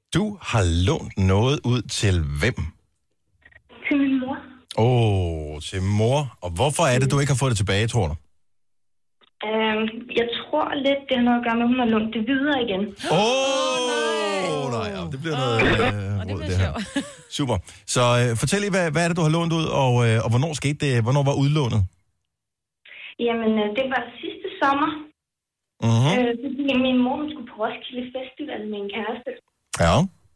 Du har lånt noget ud til hvem? Til min mor. Til mor. Og hvorfor er det, du ikke har fået det tilbage, tror du? Jeg tror lidt, det har noget at gøre med, at hun har lånt det videre igen. Nej, ja, det bliver noget det her. Super. Så fortæl lige, hvad er det, du har lånt ud, og hvornår skete det? Hvornår var udlånet? Jamen, det var sidste sommer. Fordi min mor skulle på Roskilde Festival med en kæreste. Ja.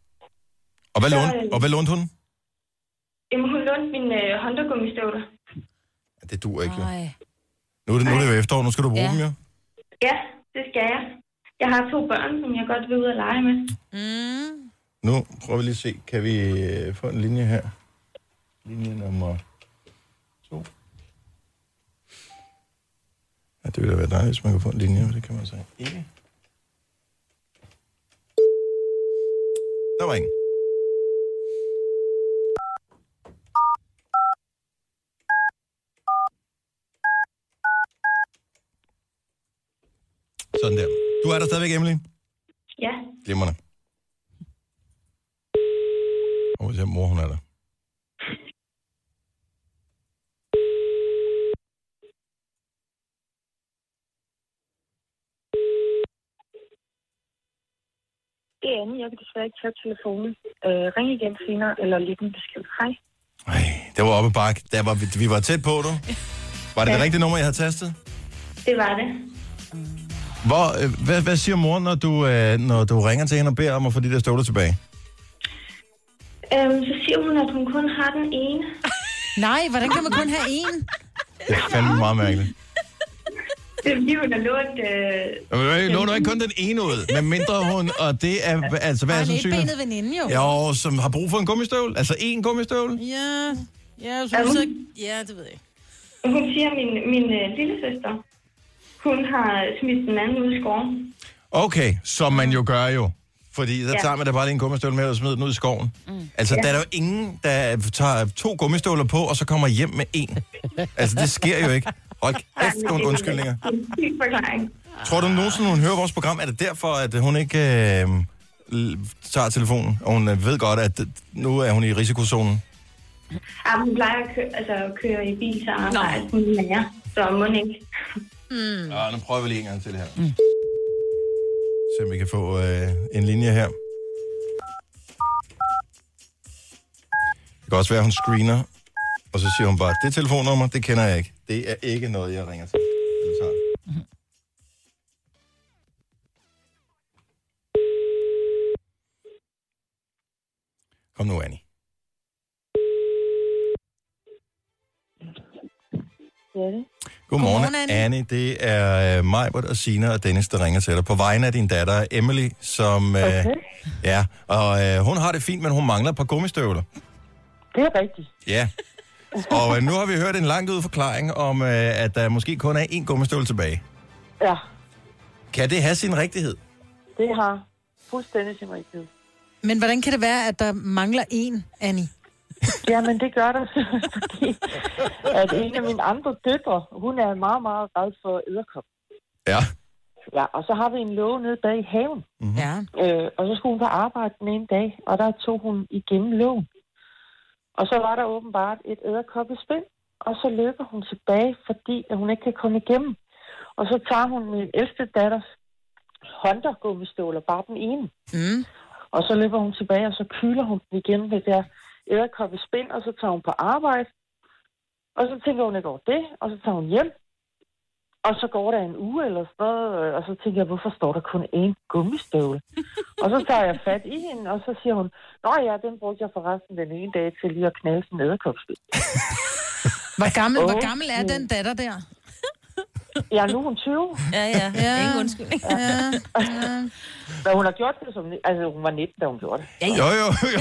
Og hvad lånte hun? Jamen, hun lånte mine Honda-gummistøvler. Ja, det duer ikke, jo. Nu er det jo efterår, nu skal du bruge dem, jo. Ja, det skal jeg. Jeg har 2 børn, som jeg godt vil ud og lege med. Nu prøver vi lige at se, kan vi få en linje her? Linje nummer 2. Ja, det ville da være dejligt, hvis man kan få en linje, men det kan man så ikke. Der var ingen. Sådan der. Du er der stadigvæk, Emily? Ja. Glimrende. Og hvis jeg mor, hun er der. Det er Anne. Jeg kan desværre ikke tage telefonen. Ring igen senere, eller læg en besked. Hej. Det var oppe bakke. Vi var tæt på, du. Var det det rigtige nummer, jeg havde tastet? Det var det. Hvad siger mor, når du ringer til hende og beder om at få de der støvler tilbage? Så siger hun, at hun kun har den ene. Nej, hvordan kan man kun have én? Det er fandme meget mærkeligt. Det er fordi, hun har lånt... låner ikke kun den ene ud, men mindre hun, og det er, altså, hvad er sandsynligt? En etbenet veninde, jo. Jo, som har brug for en gummistøvle. Altså én gummistøvle? Ja, det ved jeg ikke. Hun siger, at min lillesøster, hun har smidt den anden ud i skoven. Okay, som man jo gør jo. Fordi der tager man da bare lige en gummistøvle med og smider den ud i skoven. Altså, der er jo ingen, der tager 2 gummistøvler på, og så kommer hjem med 1. Altså, det sker jo ikke. Hold kæft, nogle undskyldninger. Tror du nogensinde, hun hører vores program? Er det derfor, at hun ikke tager telefonen? Og hun ved godt, at nu er hun i risikozonen? Ja, hun plejer at køre i bil til arbejde. Hun lærer, så må hun ikke. Ja, nu prøver vi lige en gang til det her. Så vi kan få en linje her. Det kan også være, at hun screener, og så siger hun bare, det telefonnummer, det kender jeg ikke. Det er ikke noget, jeg ringer til. Kom nu, Annie. Godmorgen, Annie. Det er Majbert og Sina og Dennis, der ringer til dig på vegne af din datter Emily, som... hun har det fint, men hun mangler et par gummistøvler. Det er rigtigt. Ja. Og nu har vi hørt en langt ud forklaring om, at der måske kun er 1 gummistøvle tilbage. Ja. Kan det have sin rigtighed? Det har fuldstændig sin rigtighed. Men hvordan kan det være, at der mangler 1, Annie? Jamen, det gør der, fordi at en af mine andre døtre, hun er meget, meget red for edderkop. Ja. Ja, og så har vi en låge nede bag i haven. Mm-hmm. Ja. Og så skulle hun på arbejde den ene dag, og der tog hun igennem lågen. Og så var der åbenbart et edderkoppespind, og så løber hun tilbage, fordi at hun ikke kan komme igennem. Og så tager hun min ældste datters Honda-gummistøvler, bare den ene. Mm. Og så løber hun tilbage, og så kyler hun den igennem det der edderkoppespind, og så tager hun på arbejde. Og så tænker hun ikke over det, og så tager hun hjem. Og så går der en uge eller sådan noget, og så tænker jeg, hvorfor står der kun 1 gummistøvle? Og så tager jeg fat i hende, og så siger hun, nå ja, den brugte jeg forresten den ene dag til lige at knalde sådan en edderkopspind. Hvor gammel er den datter der? Ja, nu er hun 20. Ja. Ingen undskyldning. Ja. Men hun har gjort det som... Altså, hun var 19, da hun gjorde det. Ja. Jo.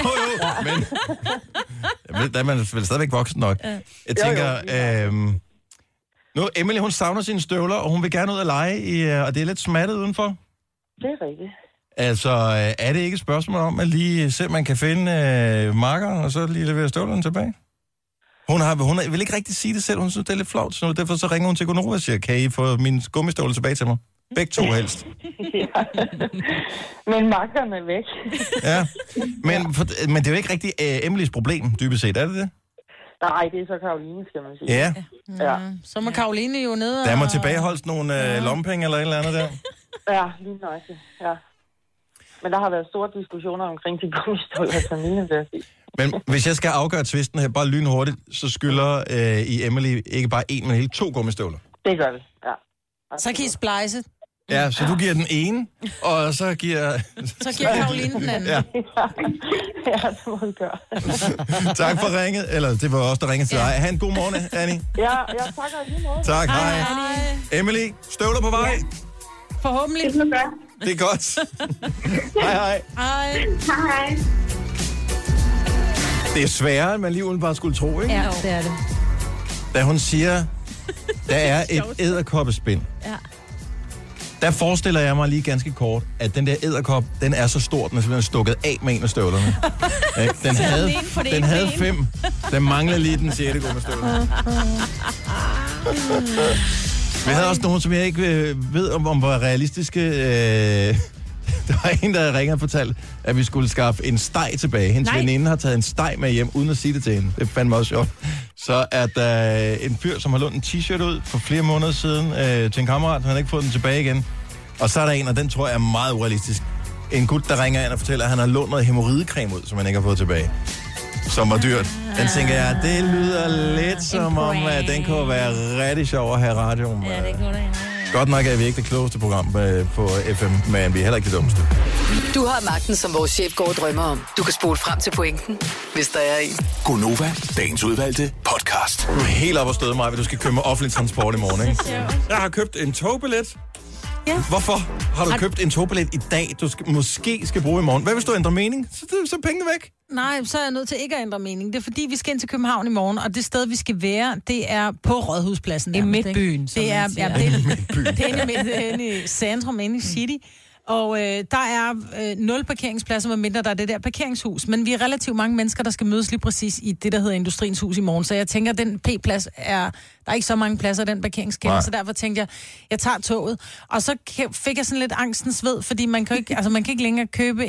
Men der er man vel stadigvæk voksen nok. Ja. Jeg tænker... Nu, Emily, hun savner sine støvler, og hun vil gerne ud og lege, og det er lidt smattet udenfor. Det er rigtigt. Altså, er det ikke et spørgsmål om, at lige se, man kan finde markeren, og så lige levere støvlerne tilbage? Hun vil ikke rigtig sige det selv, hun synes, det er lidt flovt, så derfor så ringer hun til Gonova og siger, kan I få min gummistøvle tilbage til mig? Begge to helst. Ja. Men makkerne er væk. Ja, men det er jo ikke rigtig Emilys problem, dybest set, er det det? Nej, det er så Karoline, skal man sige. Ja. Ja. Så må Karoline jo ned og... Der må tilbageholdes nogle lommepenge eller et eller andet der. Ja, lige nøjagtigt, ja. Men der har været store diskussioner omkring de gummistøvler og familien, vil jeg sige. Men hvis jeg skal afgøre tvisten her, bare lynhurtigt, så skylder I Emily ikke bare en, men hele 2 gummistøvler. Det gør vi, ja. Så kan I splice. Ja, så du giver den ene, og så giver... Så giver Karoline den anden. Ja. Ja, det må vi gøre. Tak for ringet, eller det var også der ringede til dig. Ha' en god morgen, Annie. Ja, takker lige måde. Tak, hej. Emily, støvler på vej. Ja. Forhåbentlig. Det er godt. Hej. Hej. Det er sværere, end man lige udenbart skulle tro, ikke? Ja, det er det. Da hun siger, der er et edderkoppespind. Ja. Der forestiller jeg mig lige ganske kort, at den der edderkop, den er så stor, den er simpelthen stukket af med en af støvlerne. Den havde 5. Den mangler lige den 6. gummistøvler. Vi havde også nogen, som jeg ikke ved, om var realistiske. Der var en, der ringede og fortalte, at vi skulle skaffe en steg tilbage. Hendes veninde har taget en steg med hjem, uden at sige det til hende. Det fandt mig også sjovt. Så er der en fyr, som har lånt en t-shirt ud for flere måneder siden til en kammerat. Han har ikke fået den tilbage igen. Og så er der en, og den tror jeg er meget urealistisk. En gut, der ringer ind og fortæller, at han har lånt noget hæmorridecreme ud, som han ikke har fået tilbage. Som var dyrt. Den tænker jeg, det lyder lidt som om, at den kunne være rigtig sjov at have radioen. Ja, det kunne det. Godt nok er vi ikke det klogeste program på FM, men vi er heller ikke det dummeste. Du har magten, som vores chef går og drømmer om. Du kan spole frem til pointen, hvis der er en. Gonova, dagens udvalgte podcast. Du er helt op at støde mig, hvis du skal køre med offentlig transport i morgen, ikke? Jeg har købt en togbillet. Ja. Hvorfor har du købt en togbillet i dag, du måske skal bruge i morgen? Hvad hvis du ændrer mening? Så pengene væk. Nej, så er jeg nødt til ikke at ændre mening. Det er fordi, vi skal ind til København i morgen, og det sted, vi skal være, det er på Rådhuspladsen. I midtbyen, som det er, man siger. Det er inde i centrum, inde i City. Og der er 0 parkeringspladser, medmindre der er det der parkeringshus. Men vi er relativt mange mennesker, der skal mødes lige præcis i det, der hedder Industriens Hus i morgen. Så jeg tænker, den P-plads der er ikke så mange pladser i den parkeringskælder, så derfor tænkte jeg tager toget. Og så fik jeg sådan lidt angstens ved, fordi man kan ikke længere købe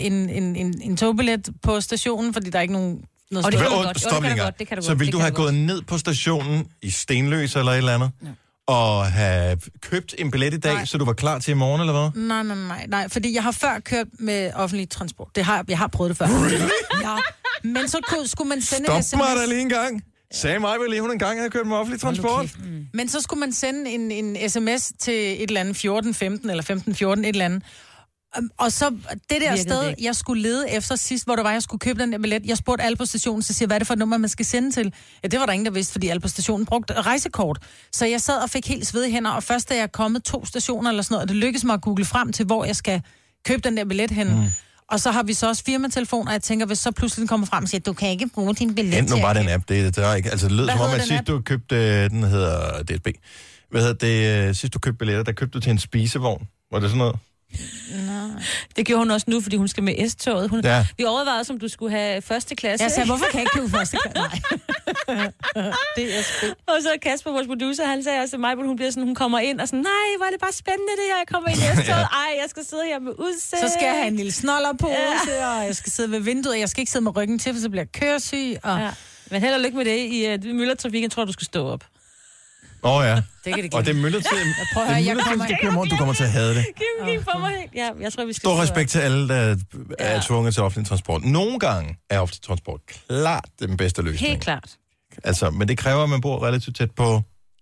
en togbillet på stationen, fordi der er ikke nogen... Og det kan du godt. Så vil du have gået ned på stationen i Stenløs eller et eller andet? Ja. Og have købt en billet i dag, så du var klar til i morgen, eller hvad? Nej, fordi jeg har før kørt med offentlig transport. Jeg har prøvet det før. Ja. Men så skulle man sende en sms. Stop mig da lige en gang. Sagde mig vel lige, hun engang havde kørt med offentlig transport. Men så skulle man sende en sms til et eller andet 14-15 eller 15-14, et eller andet. Og så det der sted, jeg skulle lede efter sidst, hvor der var, jeg skulle købe den der billet. Jeg spurgte alle på stationen, så siger, hvad er det for et nummer, man skal sende til? Ja, det var der ingen, der vidste, fordi alle på stationen brugte rejsekort. Så jeg sad og fik helt svedige hænder, og først da jeg er kommet 2 stationer eller sådan noget, og det lykkedes mig at google frem til, hvor jeg skal købe den der billet hen. Og så har vi så også firmatelefoner, og jeg tænker, hvis så pludselig kommer frem og siger, du kan ikke bruge din billet. Hent nu bare den app, det er ikke. Altså det lød som om, at sidst du købte, den hedder DSB. Hvad hedder det, sidst du købte billetter, der købte du til en spisevogn. Var det sådan noget? Nej. Det gjorde hun også nu, fordi hun skal med S-toget. Vi overvejede, om du skulle have første klasse. Jeg sagde, hvorfor kan jeg ikke købe første klasse? Nej. Det er spændt. Og så Kasper, vores producer, han sagde også til mig, hun bliver sådan, hun kommer ind og sådan, nej, hvor er det bare spændende det her, jeg kommer ind i S-toget. Ej, jeg skal sidde her med udsigt. Så skal jeg have en lille snoller på, og jeg skal sidde ved vinduet, og jeg skal ikke sidde med ryggen til, for så bliver jeg køresyg. Og... Ja. Men held og lykke med det i myldretrafikken, tror du skal stå op. Ja. Det kan det og det er myldretiden. Du kommer til at have det. Ja, jeg tror, vi skal stor respekt til alle, der er tvunget til offentlig transport. Nogle gange er offentlig transport klart den bedste løsning. Helt klart. Altså, men det kræver, at man bor relativt tæt på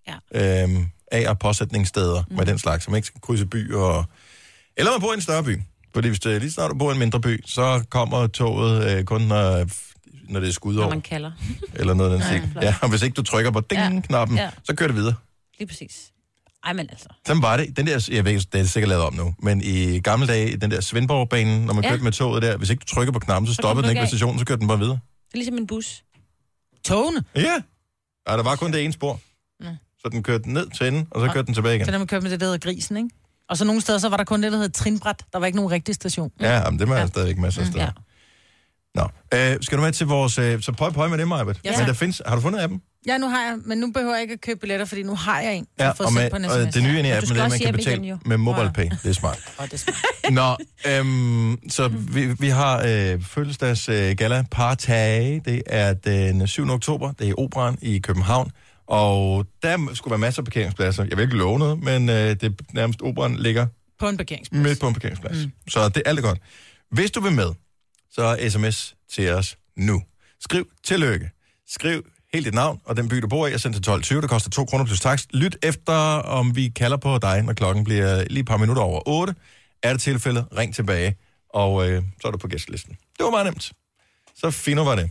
af- og påsætningssteder med den slags, som ikke skal krydse by. Eller man bor i en større by. Fordi hvis det lige snart du bor i en mindre by, så kommer toget kun når det er skudår. Når man kalder. Eller noget den sigt. Ja, og hvis ikke du trykker på ding-knappen, så kører det videre. Lige præcis. Ej, men altså. Sådan var det. Den der, jeg ved, det er sikkert lavet om nu, men i gamle dage, den der Svendborg-banen, når man kørte med toget der, hvis ikke du trykker på knappen, så stoppede den ikke ved stationen, så kørte den bare videre. Det er ligesom en bus. Togene? Ja. Og der var kun det ene spor. Så den kørte ned til enden, og så kørte den tilbage igen. Så der man kørte med det, der hedder grisen, ikke? Og så nogle steder, så var der kun det, der hedder trinbræt. Der var ikke nogen rigtig station. Ja, men det var stadigvæk masser af steder. Nå, skal du med til vores... så pøj med det, Majbet. Ja. Men der findes... Har du fundet appen? Ja, nu har jeg, men nu behøver jeg ikke at købe billetter, fordi nu har jeg en. Ja, Jeg og det nye er, at man kan betale med MobilePay. Det er smart. Det er Nå, smart. så vi har fødselsdags gala Partage. Det er den 7. oktober. Det er i Operan i København. Og der skulle være masser af parkeringspladser. Jeg vil ikke love noget, men det nærmest Operan ligger på en parkeringsplads. Midt på en parkeringsplads. Så det er alt godt. Hvis du vil med, så sms til os nu. Skriv tillykke. Skriv helt dit navn og den by, du bor i. Jeg sender til 12.20. Det koster 2 kroner plus takst. Lyt efter, om vi kalder på dig, når klokken bliver lige et par minutter over 8. Er det tilfældet, ring tilbage, og så er du på gæstelisten. Det var meget nemt. Så fint var det.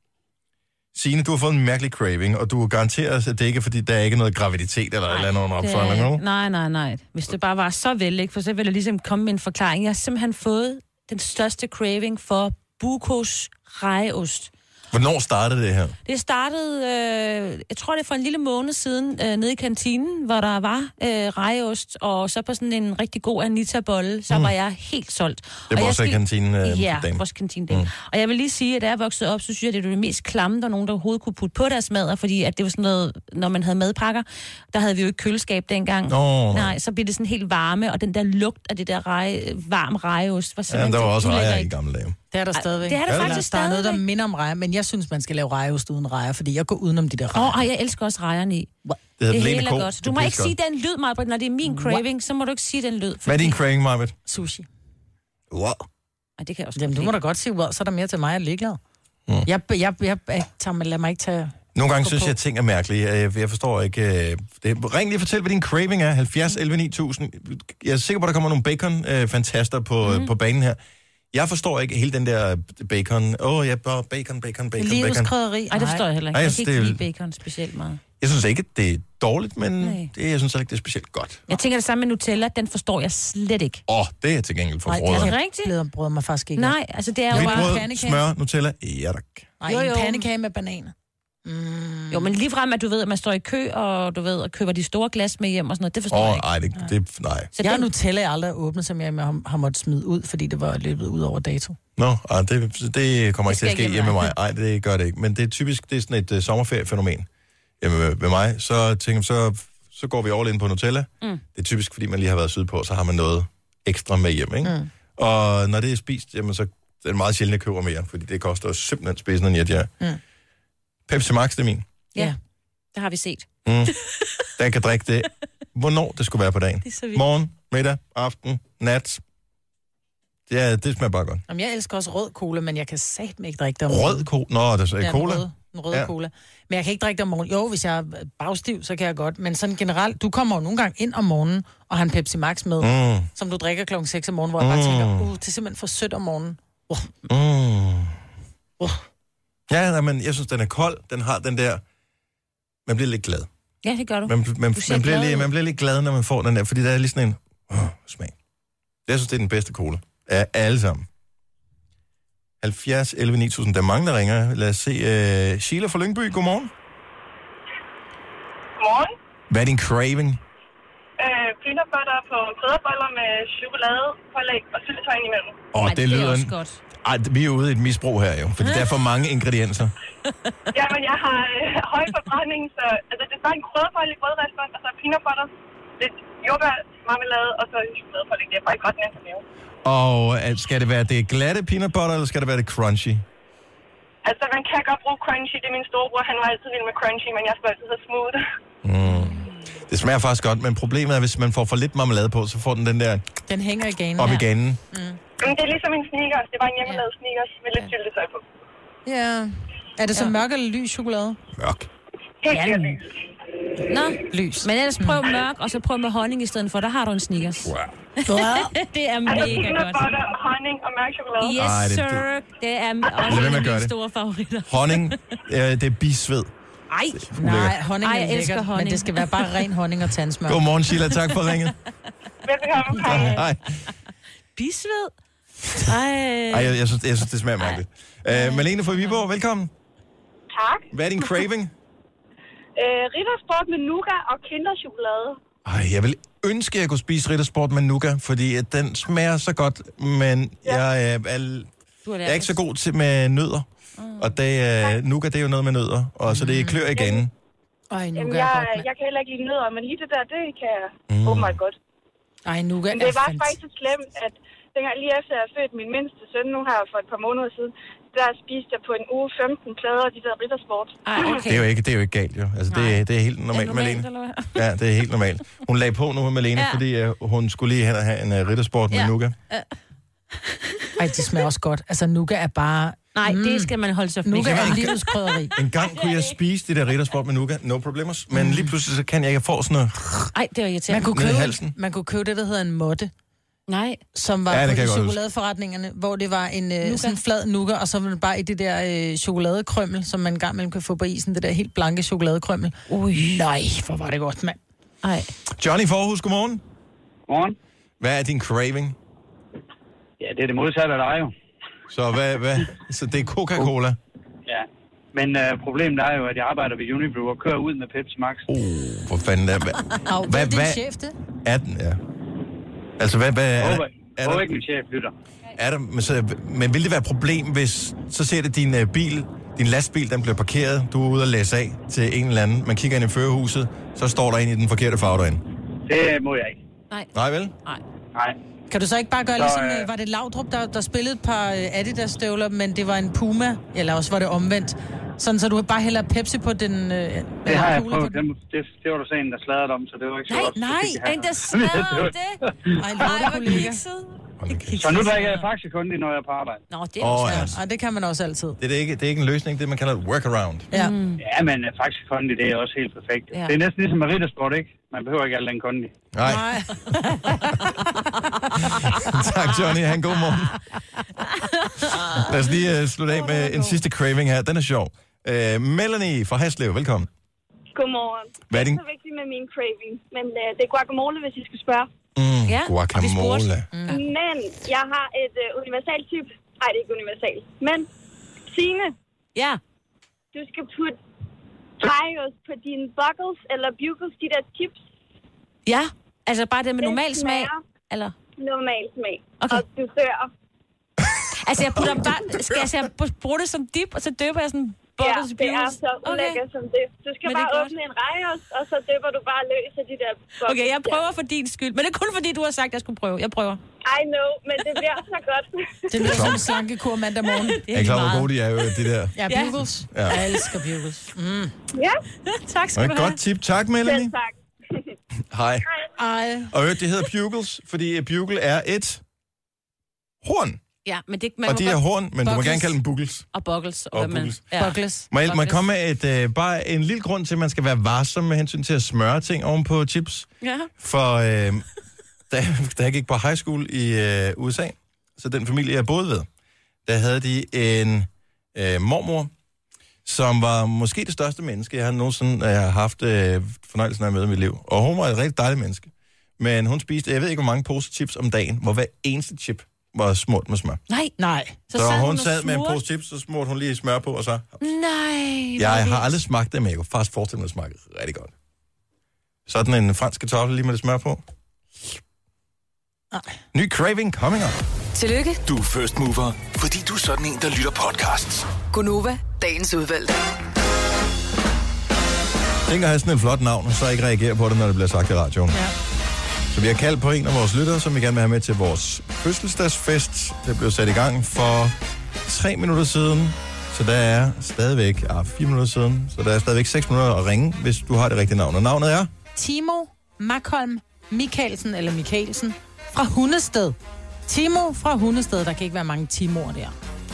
Signe, du har fået en mærkelig craving, og du garanterer, at det ikke er, fordi der er ikke noget graviditet eller noget opfølgning. Nej. Hvis det bare var så vel, ikke? For så ville jeg ligesom komme med en forklaring. Jeg har simpelthen fået den største craving for Bukos rejeost. Hvornår startede det her? Det startede, jeg tror det er for en lille måned siden, nede i kantinen, hvor der var rejeost, og så på sådan en rigtig god Anita-bolle, så var jeg helt solgt. Det var også i kantinen ja, vores kantinen. Og jeg vil lige sige, at da jeg voksede op, så synes jeg, det var det mest klamme, der nogen, der overhovedet kunne putte på deres mad, fordi at det var sådan noget, når man havde madpakker, der havde vi jo ikke køleskab dengang. Nej, så blev det sådan helt varme, og den der lugt af det der varm rejeost var simpelthen... Ja, der var også rejer i gamle dage. Det er der stadigvæk. Det er der faktisk der er noget, der minder om rejer, men jeg synes, man skal lave rejeost uden rejer, fordi jeg går udenom de der rejer. Jeg elsker også rejerne i. Det er helt godt. Du må ikke sige den lyd, Marbet. Når det er min craving, så må du ikke sige den lyd. Hvad er din craving, Marbet? Sushi. Wow. Ej, det kan jeg også. Jamen, du må da godt sige, wow, så er der mere til mig, jeg er ligeglad. Jeg lader mig ikke tage... Nogle gange synes jeg, at ting er mærkelige. Jeg forstår ikke... Ring lige og fortæl, hvad din craving er. 70 11 9000. Jeg er sikker på, at der kommer nogle bacon-fantaster på banen her. Jeg forstår ikke hele den der bacon. Bare bacon. Livets krydderi. Ej, det forstår jeg heller ikke. Jeg kan ikke lide bacon specielt meget. Jeg synes ikke, det er dårligt, men jeg synes ikke, det er specielt godt. Jeg tænker det samme med Nutella, den forstår jeg slet ikke. Det er til gengæld for frøder. Nej, det er rigtigt. Jeg brød mig faktisk ikke. Nej, altså det er jo bare pandekage. Smør, Nutella, ja tak. Nej, en pandekage med bananer. Jo, men lige frem, at du ved, at man står i kø, og du ved, og køber de store glas med hjem og sådan noget, det forstår jeg ikke. Nej. Så jeg har Nutella aldrig åbnet, som jeg har måttet smide ud, fordi det var løbet ud over dato. Det kommer ikke til at ske hjemme med mig. Nej, det gør det ikke. Men det er typisk, det er sådan et sommerferiefænomen. Hjemme med mig, så tænker jeg, så går vi all in på Nutella. Det er typisk, fordi man lige har været sydpå, så har man noget ekstra med hjem, ikke? Og når det er spist, jamen, så er det meget sjældent, at køber mere, fordi det koster simpelthen spidsen af jetjager. Pepsi Max, det er min. Ja, det har vi set. Den kan drikke det. Hvornår det skulle være på dagen? Morgen, middag, aften, nat. Ja, det smager bare godt. Jamen, jeg elsker også rød cola, men jeg kan satme ikke drikke det om morgenen. Rød cola? Nå, det er cola? Den røde cola. Men jeg kan ikke drikke det om morgenen. Jo, hvis jeg er bagstiv, så kan jeg godt. Men sådan generelt, du kommer jo nogle gange ind om morgenen og har en Pepsi Max med, som du drikker klokken 6 om morgenen, hvor jeg bare tænker, det er simpelthen for sødt om morgenen. Ja, men jeg synes, den er kold. Den har den der... Man bliver lidt glad. Ja, det gør du. Man bliver lidt glad, når man får den der, fordi der er lige sådan en smag. Jeg synes, det er den bedste cola. Af alle sammen. 70 11 9000. Der er mange, der ringer. Lad os se. Sheila fra Lyngby, godmorgen. Godmorgen. Hvad er din craving? Peanut butter på krydderboller med chokoladepålæg og syltetøj imellem. Det lyder også godt. Ej, vi er ude i et misbrug her jo, fordi der er for mange ingredienser. Jamen, jeg har høj forbrænding, så altså, det er bare en krydderbolle i grødrestaurant, og så peanut butter, lidt jordbær, marmelade, og så chokoladepålæg. Det er bare godt nemt at lave. Og skal det være det glatte peanut butter, eller skal det være det crunchy? Altså, man kan godt bruge crunchy. Det er min storebror, han var altid vild med crunchy, men jeg skal altid have smooth. Det smager faktisk godt, men problemet er, hvis man får for lidt marmelade på, så får den der... Den hænger i ganen. Op i ganen. Men det er ligesom en Snickers. Det var en hjemmelavet Snickers med lidt syltetøj på. Ja. Er det så mørk eller lys chokolade? Mørk. Helt sikkert lys. Nå, lys. Men ellers prøv mørk, og så prøv med honning i stedet for. Der har du en Snickers. Det er mega godt. Peanut butter, honning og mørk chokolade. Yes, sir. Det er også en af mine store favoritter. Honning, det er bisved. Nej, honning er lækkert, honning. Men det skal være bare ren honning og tandsmør. Godmorgen, Sheila. Tak for ringet. Velbekomme. Hej. Bisved? Jeg synes, det smager mærkeligt. Malene fra Viborg, velkommen. Tak. Hvad er din craving? Riddersport med nougat og kinderchokolade. Jeg vil ønske, at jeg kunne spise Riddersport med nougat, fordi den smager så godt, men jeg er ikke så god til med nødder. Og nougat, det er jo noget med nødder, og så det klør igen. Jamen, jeg kan heller ikke lide nødder, men lige det der, det kan jeg åbenbart godt. Ej, nougat men det var faktisk så slemt, at dengang lige efter jeg født min mindste søn, nu her for et par måneder siden, der spiste jeg på en uge 15 plader af de der Riddersport. Okay. Det er jo ikke galt, jo. Altså, det er helt normalt, Malene. Ja, det er helt normalt. Hun lagde på nu med Malene, fordi hun skulle lige have en Riddersport med nougat. Ej, det smager også godt. Altså, nougat er bare... Nej, det skal man holde sig for. Nougat er livets krydderi. En gang kunne jeg spise det der Riddersport med nougat, no problemers. Men lige pludselig så kan jeg ikke få sådan noget... Ej, det var irriterende. Man kunne købe det, der hedder en måtte. Nej. Som var på chokoladeforretningerne, hvor det var en sådan flad nougat, og så var det bare i det der chokoladekrømmel, som man engang mellem kan få på isen, det der helt blanke chokoladekrømmel. Nej, hvor var det godt, mand. Ej. Johnny Forhus, godmorgen. Godmorgen. Hvad er din craving? Ja, det er det modsatte af dig jo. Så hvad? Så det er Coca-Cola? Ja, men problemet er jo, at jeg arbejder ved Unibrew og kører ud med Pepsi Max. Hvor fanden er det? Hvad er din chef, det? Er den, ja. Altså, hvad er der? Ikke min chef, lytter. Er der, men vil det være et problem, hvis så ser det din lastbil, den bliver parkeret, du er ude og læse af til en eller anden, man kigger ind i førerhuset, så står der en i den forkerte farve derinde? Det må jeg ikke. Nej vel? Nej. Kan du så ikke bare gøre ligesom, var det Laudrup, der spillede et par Adidas-støvler, men det var en Puma, eller også var det omvendt? Sådan, så du bare hælder Pepsi på den... det har jeg prøvet. Det var der så en, der sladrede om, så det var ikke så godt. Nej, en, der sladrede det. Ej, hvor kikset. Så nu drikker jeg faktisk kun når jeg er på arbejde. Nå, det er også godt. Ej, det kan man også altid. Det er ikke en løsning, det man kalder et workaround. Ja. Ja, men faktisk kondi, det er også helt perfekt. Ja. Det er næsten ligesom med Riddersport, ikke? Man behøver ikke al den kondi. Nej. Tak, Johnny. Ha' en god morgen. Lad os lige slutte af med en sidste craving her. Den er sjov. Melanie fra Haslev, velkommen. Godmorgen. Hvad er det er så vigtigt med min craving, men det er guacamole, hvis I skal spørge. Guacamole. Men jeg har et universalt tip. Nej, det er ikke universalt. Men, Signe. Ja. Du skal putte drejeost på dine buckles eller bugles, de der chips. Ja, altså bare det med normal smag? Eller? Normal smag. Okay. Og du dør. Altså, jeg putter bare... Skal jeg bruge det som dip, og så døber jeg sådan... Ja, det er så ulækkert som det. Du skal bare åbne en rejeost, og så døber du bare løs af de der buckles. Okay, jeg prøver for din skyld. Men det er kun fordi, du har sagt, at jeg skulle prøve. Jeg prøver. I know, men det bliver så godt. Det bliver som en slankekur mandag morgen. Jeg er klar, hvor gode de er jo, de der. Ja, bugles. Ja. Jeg elsker bugles. Ja. Tak skal du have. Godt tip. Tak, Melanie. Selv tak. Hej. Hej. Og det hedder bugles, fordi bugle er et horn. Ja, men det, og de er horn, men du må gerne kalde dem buggles. Og buggles. Og buggles. Ja. Må jeg komme med bare en lille grund til, at man skal være varsom med hensyn til at smøre ting oven på chips? Ja. For da jeg gik på high school i USA, så den familie, jeg boede ved, der havde de en mormor, som var måske det største menneske, jeg nogensinde har haft fornøjelsen af med i mit liv. Og hun var et rigtig dejligt menneske. Men hun spiste, jeg ved ikke, hvor mange poser chips om dagen, hvor hver eneste chip var smurt med smør. Nej. Så hun sad med en pose chips, så smurte hun lige smør på, og så... Nej. Jeg har aldrig smagt det, men jeg kunne faktisk forestille mig, at det smagte rigtig godt. Sådan en fransk kartoffel lige med det smør på. Ny craving coming up. Tillykke. Du er first mover, fordi du er sådan en, der lytter podcasts. Gunova, dagens udvalgte. Tænk at have sådan en flot navn, og så ikke reagere på det, når det bliver sagt i radioen. Ja. Så vi har kaldt på en af vores lyttere, som vi gerne vil have med til vores fødselsdagsfest. Det blev sat i gang for 3 minutter siden, så der er stadigvæk 4 minutter siden, så der er stadigvæk 6 minutter at ringe, hvis du har det rigtige navn. Og navnet er? Timo Makholm Mikkelsen, eller Mikkelsen, fra Hundested. Timo fra Hundested, der kan ikke være mange Timoer der.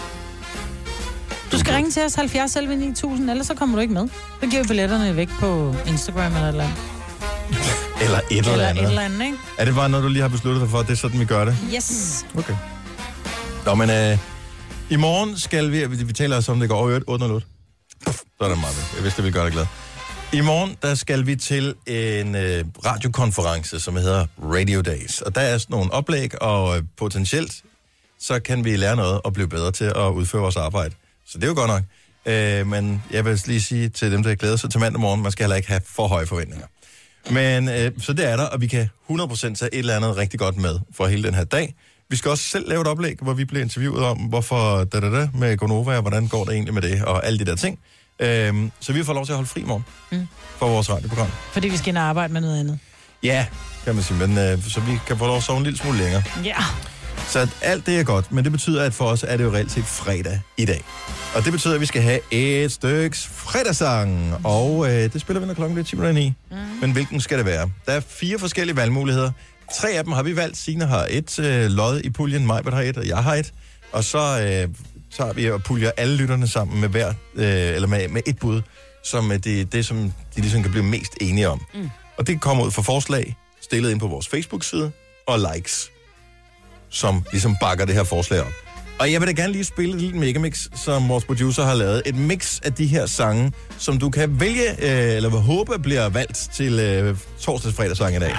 Du skal ringe til os 70 11 9000, ellers så kommer du ikke med. Så giver vi billetterne væk på Instagram eller et eller andet. Eller et eller andet, ikke? Er det bare noget, du lige har besluttet dig for, at det er sådan, vi gør det? Yes. Okay. Nå, men i morgen skal vi taler også om, det går over 808. Så er det meget ved. Jeg vidste, det ville gøre dig glad. I morgen, der skal vi til en radiokonference, som hedder Radio Days. Og der er sådan nogle oplæg, og potentielt, så kan vi lære noget og blive bedre til at udføre vores arbejde. Så det er jo godt nok. Men jeg vil lige sige til dem, der glæder sig til mandag morgen, man skal heller ikke have for høje forventninger. Men så det er der, og vi kan 100% tage et eller andet rigtig godt med for hele den her dag. Vi skal også selv lave et oplæg, hvor vi bliver interviewet om, hvorfor med Gonova, og hvordan går det egentlig med det, og alle de der ting. Så vi får lov til at holde fri i morgen for vores radioprogram. Fordi vi skal ind og arbejde med noget andet. Ja, kan man sige, men så vi kan få lov at sove en lille smule længere. Ja. Så alt det er godt, men det betyder, at for os er det jo reelt set fredag i dag. Og det betyder, at vi skal have et styks fredagssang, og det spiller vi, når klokken bliver 10:09. Men hvilken skal det være? Der er 4 forskellige valgmuligheder. 3 af dem har vi valgt. Signe har et lod i puljen, Majbert har et, og jeg har et. Og så tager vi og puljer alle lytterne sammen med hver, eller med et bud, som er det, som de ligesom kan blive mest enige om. Og det kommer ud fra forslag, stillet ind på vores Facebook-side, og likes, som ligesom bakker det her forslag op. Og jeg vil da gerne lige spille et lille megamix, som vores producer har lavet. Et mix af de her sange, som du kan vælge, eller håbe bliver valgt til torsdags fredagssang i dag.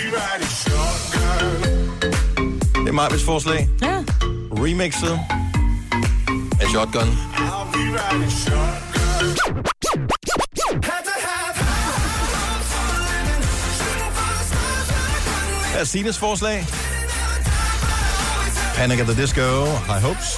Det er Majbets forslag. Ja. Remixet af Shotgun. Her er Sines forslag. Panic at the Disco, High Hopes.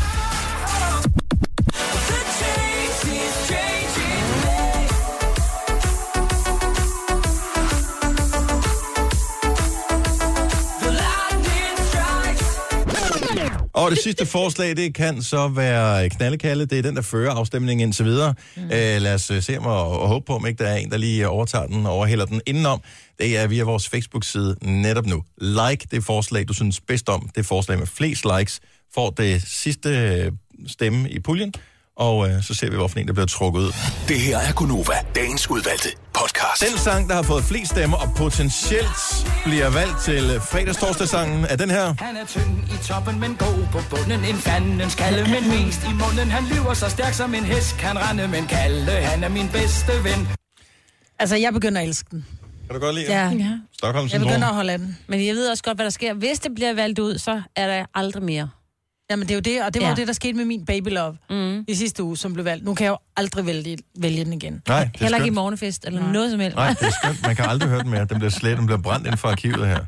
Og det sidste forslag, det kan så være Knaldekalle. Det er den, der fører afstemningen indtil videre. Lad os se og håbe på, om ikke der er en, der lige overtager den og overhælder den indenom. Det er via vores Facebook-side netop nu. Like det forslag, du synes bedst om. Det forslag med flest likes får det sidste stemme i puljen. Og så ser vi, hvorfor en, der bliver trukket ud. Det her er Gunova, dagens udvalgte podcast. Den sang, der har fået flest stemmer og potentielt bliver valgt til fredagstorsdagssangen, er den her. Han er tynd i toppen, men god på bunden. En fandens kalde, men mest i munden. Han lyver så stærk som en hest, kan rende, men kalde. Han er min bedste ven. Altså, jeg begynder at elske den. Kan du godt lide Ja. Stockholm Jeg begynder at holde af den. Men jeg ved også godt, hvad der sker. Hvis det bliver valgt ud, så er der aldrig mere. Jamen, det er jo det, og det var jo det, der skete med min Baby Love i sidste uge, som blev valgt. Nu kan jeg jo aldrig vælge den igen. Nej, det er Heller ikke i skønt. morgenfest, eller noget som helst. Nej, det er skønt. Man kan aldrig høre den mere. Den bliver brændt ind fra arkivet her.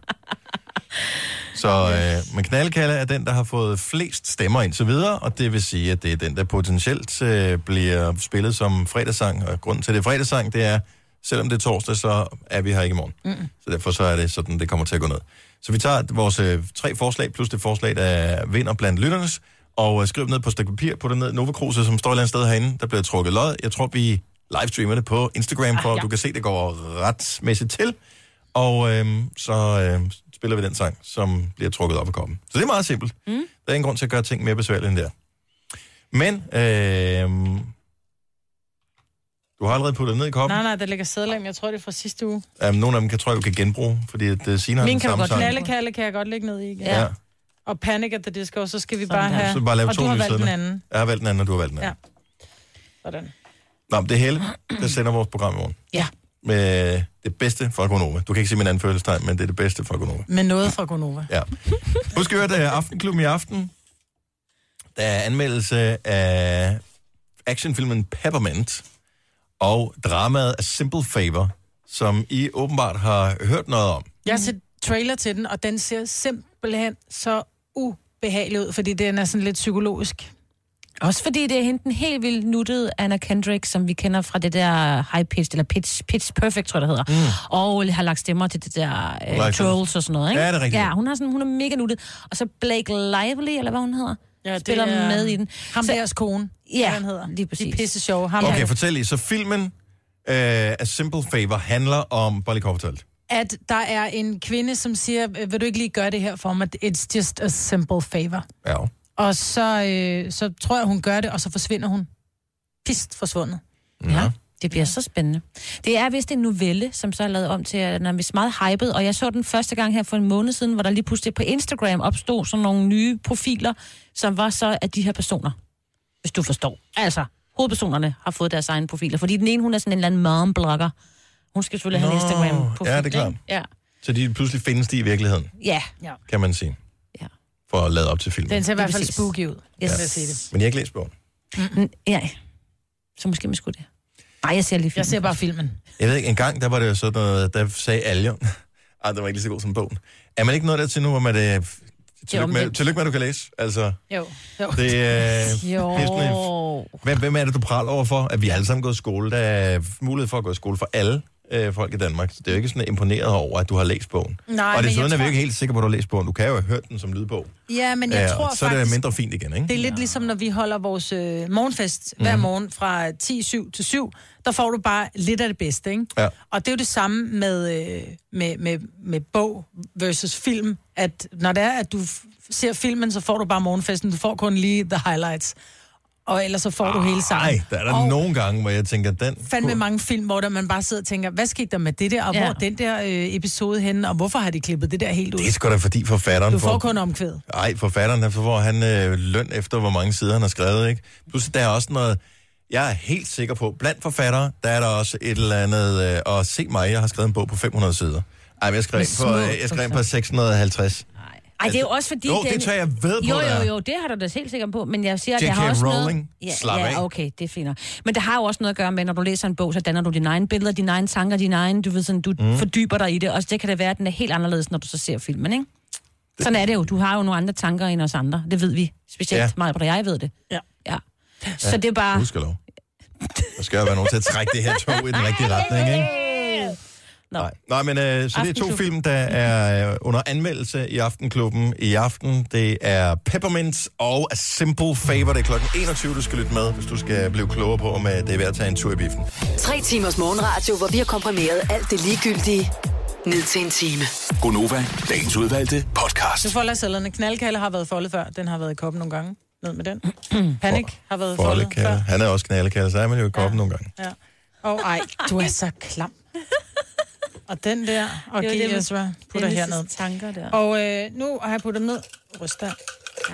Så men Knaldekalle er den, der har fået flest stemmer indtil videre, og det vil sige, at det er den, der potentielt bliver spillet som fredagssang. Og grunden til det fredagssang, det er, selvom det er torsdag, så er vi her ikke i morgen. Så derfor så er det sådan, det kommer til at gå ned. Så vi tager vores 3 forslag, plus det forslag, der vinder blandt lytternes, og skriv ned på et stykke papir, på det ned. Nova Cruz, som står et eller andet sted herinde, der bliver trukket lod. Jeg tror, vi livestreamer det på Instagram, for du kan se, det går retmæssigt til. Og så spiller vi den sang, som bliver trukket op af koppen. Så det er meget simpelt. Der er ingen grund til at gøre ting mere besværlige end der. Men du har allerede puttet ned i koppen. Nej, der ligger sædler, jeg tror, det er fra sidste uge. Nogle af dem kan, tror jeg, du kan genbruge, fordi det Signe har Min den kan samme sang. Knaldekalle kan jeg godt lægge ned i igen. Ja. Og Panic at the Disco, så skal vi Sådan bare der. have... Så bare lave og to du har nye valgt den sædler. anden. Jeg har valgt den anden, og du har valgt den anden. Ja. Sådan. Nå, men det er Helle, der sender vores program i morgen. Ja. Med det bedste fra Gonova. Du kan ikke se min anførselstegn, men det er det bedste fra Gonova. Med noget fra Gonova. Ja. Husk at høre, det er Aftenklubben i aften. Der er anmeldelse af actionfilmen Peppermint og dramaet A Simple Favor, som I åbenbart har hørt noget om. Jeg har set trailer til den, og den ser simpelthen så ubehagelig ud, fordi den er sådan lidt psykologisk. Også fordi det er hende den helt vildt nuttede Anna Kendrick, som vi kender fra det der High Pitch, eller Pitch Perfect, tror jeg, det hedder. Og har lagt stemmer til det der Trolls og sådan noget, ikke? Ja, det er rigtigt. Ja, hun er mega nuttet. Og så Blake Lively, eller hvad hun hedder, spiller med i den. Ham deres kone, ja, han hedder. lige præcis. De er pisse sjove. Okay, fortæl lige. Så filmen A Simple Favor handler om Bolly Corportalt. At der er en kvinde, som siger, vil du ikke lige gøre det her for mig? It's just a simple favor. Ja. Og så tror jeg, hun gør det, og så forsvinder hun. Pist forsvundet. Ja, det bliver så spændende. Det er vist en novelle, som så er lavet om til, at den er vist meget hyped, og jeg så den første gang her for en måned siden, hvor der lige pludselig på Instagram opstod sådan nogle nye profiler, som var så af de her personer. Hvis du forstår. Altså, hovedpersonerne har fået deres egne profiler, fordi den ene, hun er sådan en eller anden mom-blogger. Hun skal selvfølgelig have en Instagram-profil. Ja, det er klart. Ja. Så de pludselig findes de i virkeligheden, Ja. kan man sige. Ja. For at lade op til filmen. Den ser i hvert fald spooky ud. Jeg vil sige det. Men jeg har ikke læst bogen. Ja. Så måske man skulle det. Nej, jeg ser lige filmen. Jeg ser bare filmen. Jeg ved ikke, en gang, der var det jo sådan noget, der sagde Aljon. Det var ikke lige så god som bogen. Er man ikke noget der til nu, hvor man Tillykke med, at du kan læse. Altså, jo. Hvem er det, du praler over for? At vi alle sammen går i skole. Der er mulighed for at gå i skole for alle folk i Danmark. Så det er jo ikke sådan imponeret over, at du har læst bogen. Nej, og desuden er vi jo ikke helt sikre på, at du har læst bogen. Du kan jo have hørt den som lydbog. Ja, men jeg tror så er det mindre fint igen, ikke? Det er lidt ligesom, når vi holder vores morgenfest hver morgen fra 10-7 til 7. Der får du bare lidt af det bedste, ikke? Ja. Og det er jo det samme med bog versus film. At når det er, at du ser filmen, så får du bare morgenfesten. Du får kun lige the highlights. Og ellers så får du hele sammen. Nej, der er nogle gange, hvor jeg tænker, den... Fandme mange film, hvor man bare sidder og tænker, hvad skete der med det der, og hvor den der episode henne, og hvorfor har de klippet det der helt ud? Det er sgu da fordi forfatteren... Du får kun omkvæd. Nej, forfatteren, får han løn efter, hvor mange sider han har skrevet, ikke? Plus, der er også noget... Jeg er helt sikker på, blandt forfattere, der er der også et eller andet... og se mig, jeg har skrevet en bog på 500 sider. Ej, men jeg skrev på 650. Ej, det er jo også fordi... Jo, det tør jeg ved på, Jo, det har du da helt sikkert på, men jeg siger, at det har også Rowling. noget... Ja, okay, det er fint. Men det har jo også noget at gøre med, når du læser en bog, så danner du dine egne billeder, dine egne tanker, dine egne... Du ved sådan, du fordyber dig i det, og det kan det være, at den er helt anderledes, når du så ser filmen, ikke? Sådan er det jo. Du har jo nogle andre tanker end os andre. Det ved vi. Specielt meget, jeg ved det. Ja. Så det er bare... Husk lov. Der skal jo være nogen til at trække det her tog i den rigtige retning, ikke? Nej, men så det er 2 film, der er under anmeldelse i Aftenklubben i aften. Det er Peppermint og A Simple Favor. Det er klokken 21, du skal lytte med, hvis du skal blive klogere på, om det er ved at tage en tur i biffen. 3 timers morgenradio, hvor vi har komprimeret alt det ligegyldige ned til en time. Gonova, dagens udvalgte podcast. Nu folder cellerne. Knaldkalde har været foldet før. Den har været i koppen nogle gange. Ned med den. Panik har været foldet før. Han er også knaldkalde, så er man jo i koppen nogle gange. Ja. Ej, du er så klam. Og den der, og Ezra putter herned. Tanker der. Og nu har jeg puttet ned. Ryst der. Ja.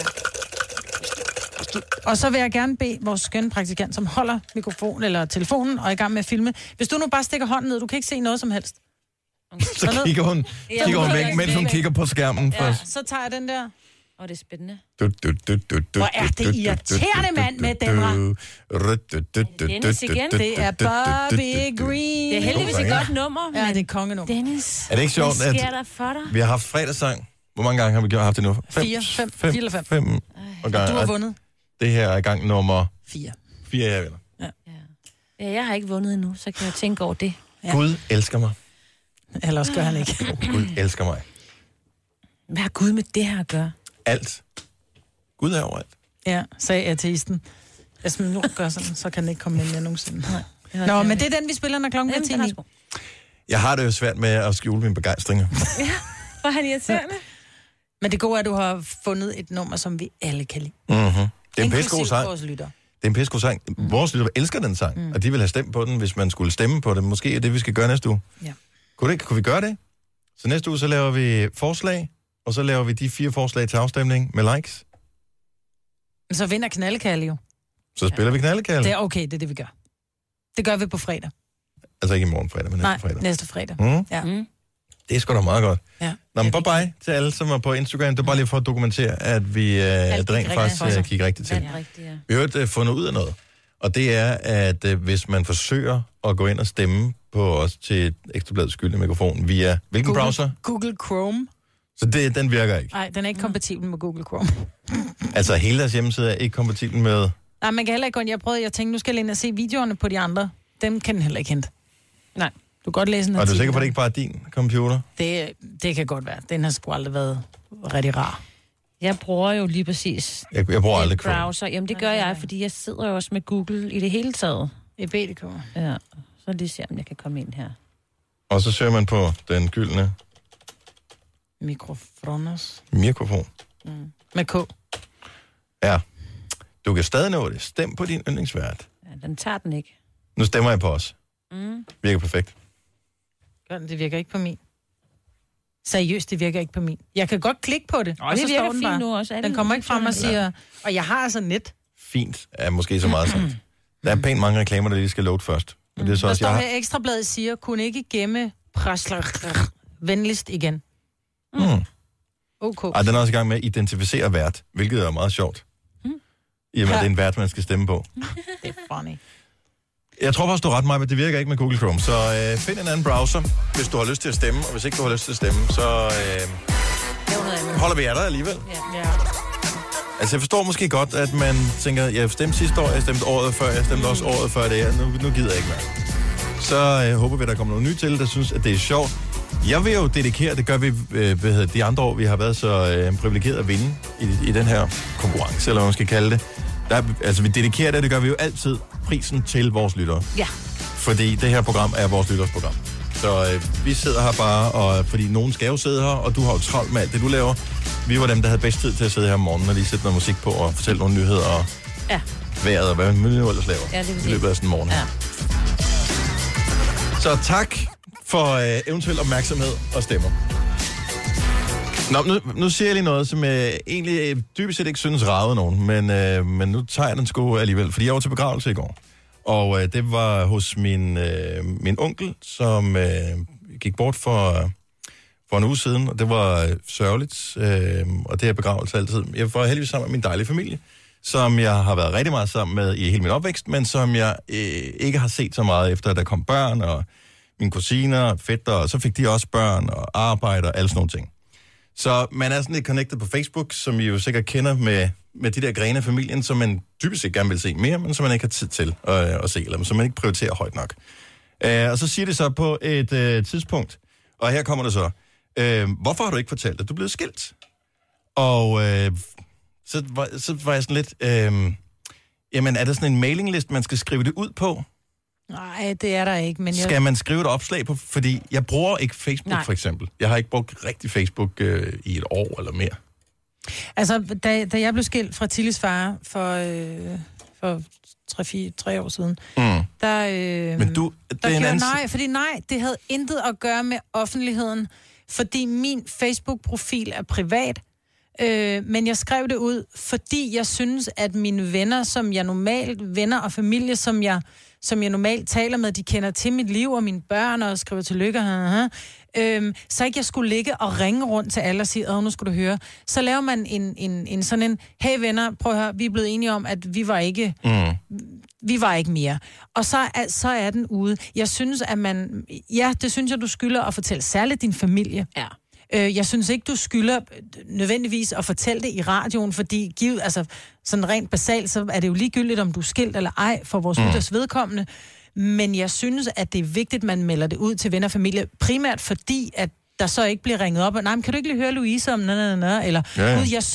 Og så vil jeg gerne bede vores skønne praktikant, som holder mikrofonen eller telefonen og er i gang med at filme. Hvis du nu bare stikker hånden ned, du kan ikke se noget som helst. Så kigger hun væk, mens hun kigger på skærmen først. Så tager jeg den der. Og det er spændende. Hvor er det irriterende, mand, med den her. Dennis igen. Det er Bobby Green. Det er heldigvis et godt nummer. Ja, det er kongenummer. Dennis, er det ikke sjovt, hvad sker der for dig? Vi har haft fredagssang. Hvor mange gange har vi haft det nu? 4 eller 5. 5 og du har vundet. Det her er gang nummer 4. 4, jeg vinder. Ja, jeg har ikke vundet endnu, så kan jeg tænke over det. Ja. Gud elsker mig. Ellers gør han ikke. Gud elsker mig. Hvad har Gud med det her at gøre? Alt. Gud er overalt. Ja, sagde ateisten. Hvis man nu gør sådan, så kan den ikke komme med mere nogensinde. Nå, men det er den, vi spiller, når klokken er 10. Jeg har det jo svært med at skjule mine begejstringer. Ja, hvor han irriterende. Men det gode er, at du har fundet et nummer, som vi alle kan lide. Mm-hmm. Det er en pissegod sang. Vores lytter. Det er en pissegod sang. Vores lytter elsker den sang, og de vil have stemt på den, hvis man skulle stemme på det. Måske er det, vi skal gøre næste uge. Ja. Kunne vi gøre det? Så næste uge, så laver vi forslag, og så laver vi de 4 forslag til afstemning med likes. Så vinder Knaldekærlig jo. Så spiller vi Knaldekærlig. Det er okay, det er det, vi gør. Det gør vi på fredag. Altså ikke i morgen fredag, men næste fredag. Næste fredag. Ja. Det er sgu da meget godt. Ja. Nå, men bye til alle, som er på Instagram. Det er bare lige for at dokumentere, at vi rent faktisk kigger rigtigt til. Vi har jo fundet ud af noget. Og det er, at hvis man forsøger at gå ind og stemme på os til et Ekstrabladets skyldende mikrofon via hvilken browser? Google Chrome. Så den virker ikke? Nej, den er ikke kompatibel med Google Chrome. Altså hele deres hjemmeside er ikke kompatibel med... Nej, man kan heller ikke gå ind. Jeg tænkte, nu skal jeg ind og se videoerne på de andre. Dem kan den heller ikke hente. Nej. Du kan godt læse en artikel. Og du er sikker på, at det ikke bare er din computer? Det kan godt være. Den har sgu aldrig været rigtig rar. Jeg bruger jo lige præcis... Jeg bruger aldrig browser. Jamen, det gør jeg, fordi jeg sidder jo også med Google i det hele taget. I BDK. Ja, så lige se, om jeg kan komme ind her. Og så søger man på den gyldne... Mikrofon. Med K. Ja. Du kan stadig nå det. Stem på din yndlingsvært. Ja, den tager den ikke. Nu stemmer jeg på os. Virker perfekt. Gør den, det virker ikke på min. Seriøst, det virker ikke på min. Jeg kan godt klikke på det. Og det virker fint bare. Nu også. Den kommer ikke frem og siger... Og jeg har altså net. Fint er måske så meget sagt. Der er pænt mange reklamer, der lige skal load først. Men det er så der også, står her, Ekstrabladet siger, kunne ikke gemme venligst igen. Okay. Ej, den er også i gang med at identificere vært, hvilket er meget sjovt. I og med, det er en vært, man skal stemme på. Det er funny. Jeg tror faktisk, du er ret meget, men det virker ikke med Google Chrome. Så find en anden browser, hvis du har lyst til at stemme. Og hvis ikke du har lyst til at stemme, så Holder vi af dig alligevel? Ja. Altså, jeg forstår måske godt, at man tænker, jeg stemte sidste år, jeg stemte året før, jeg stemte også året før det, nu gider jeg ikke mere. Så håber vi, der kommer noget nyt til, der synes, at det er sjovt. Jeg vil jo dedikere, det gør vi de andre år, vi har været så privilegeret at vinde i den her konkurrence, eller hvad man skal kalde det. Vi dedikerer det gør vi jo altid prisen til vores lyttere. Ja. Fordi det her program er vores lytters program. Så vi sidder her bare, og fordi nogen skal jo sidde her, og du har jo travlt med alt det, du laver. Vi var dem, der havde bedst tid til at sidde her om morgenen og lige sætte noget musik på og fortælle nogle nyheder og vejret og hvad man ellers laver. Ja, det i løbet af sådan en morgen. Ja. Så tak for eventuel opmærksomhed og stemmer. Nå, nu siger jeg lige noget, som jeg egentlig dybest set ikke synes ragede nogen, men nu tager jeg den sgu alligevel, fordi jeg var til begravelse i går. Og det var hos min onkel, som gik bort for en uge siden, og det var sørgeligt, og det er begravelse altid. Jeg var heldigvis sammen med min dejlige familie, som jeg har været rigtig meget sammen med i hele min opvækst, men som jeg ikke har set så meget efter, at der kom børn, og mine kusiner og fætter, og så fik de også børn og arbejde og alle sådan nogle ting. Så man er sådan lidt connected på Facebook, som I jo sikkert kender med de der grene af familien, som man typisk set gerne vil se mere, men som man ikke har tid til at se, eller som man ikke prioriterer højt nok. Og så siger det så på et tidspunkt, og her kommer det så, hvorfor har du ikke fortalt, at du er blevet skilt? Og så var jeg sådan lidt, jamen er der sådan en mailingliste, man skal skrive det ud på? Nej, det er der ikke. Men Skal man skrive et opslag på? Fordi jeg bruger ikke Facebook, for eksempel. Jeg har ikke brugt rigtig Facebook i et år eller mere. Altså, da jeg blev skilt fra Tillis far for 3 år siden, men du, det havde intet at gøre med offentligheden, fordi min Facebook-profil er privat, men jeg skrev det ud, fordi jeg synes, at mine venner, venner og familie, som jeg normalt taler med, de kender til mit liv og mine børn og skriver tillykke, så ikke jeg skulle ligge og ringe rundt til alle og sige, nu skulle du høre. Så laver man en sådan en, hey venner, prøv at høre, vi er blevet enige om, at vi var ikke mere. Og så er den ude. Jeg synes, at det synes jeg, du skylder at fortælle særligt din familie. Ja. Jeg synes ikke, du skylder nødvendigvis at fortælle det i radioen, fordi sådan rent basalt, så er det jo ligegyldigt, om du er skilt eller ej for vores lytters vedkommende. Men jeg synes, at det er vigtigt, at man melder det ud til venner og familie, primært fordi, at der så ikke bliver ringet op, og nej, men kan du ikke lige høre Louise om eller gud, jeg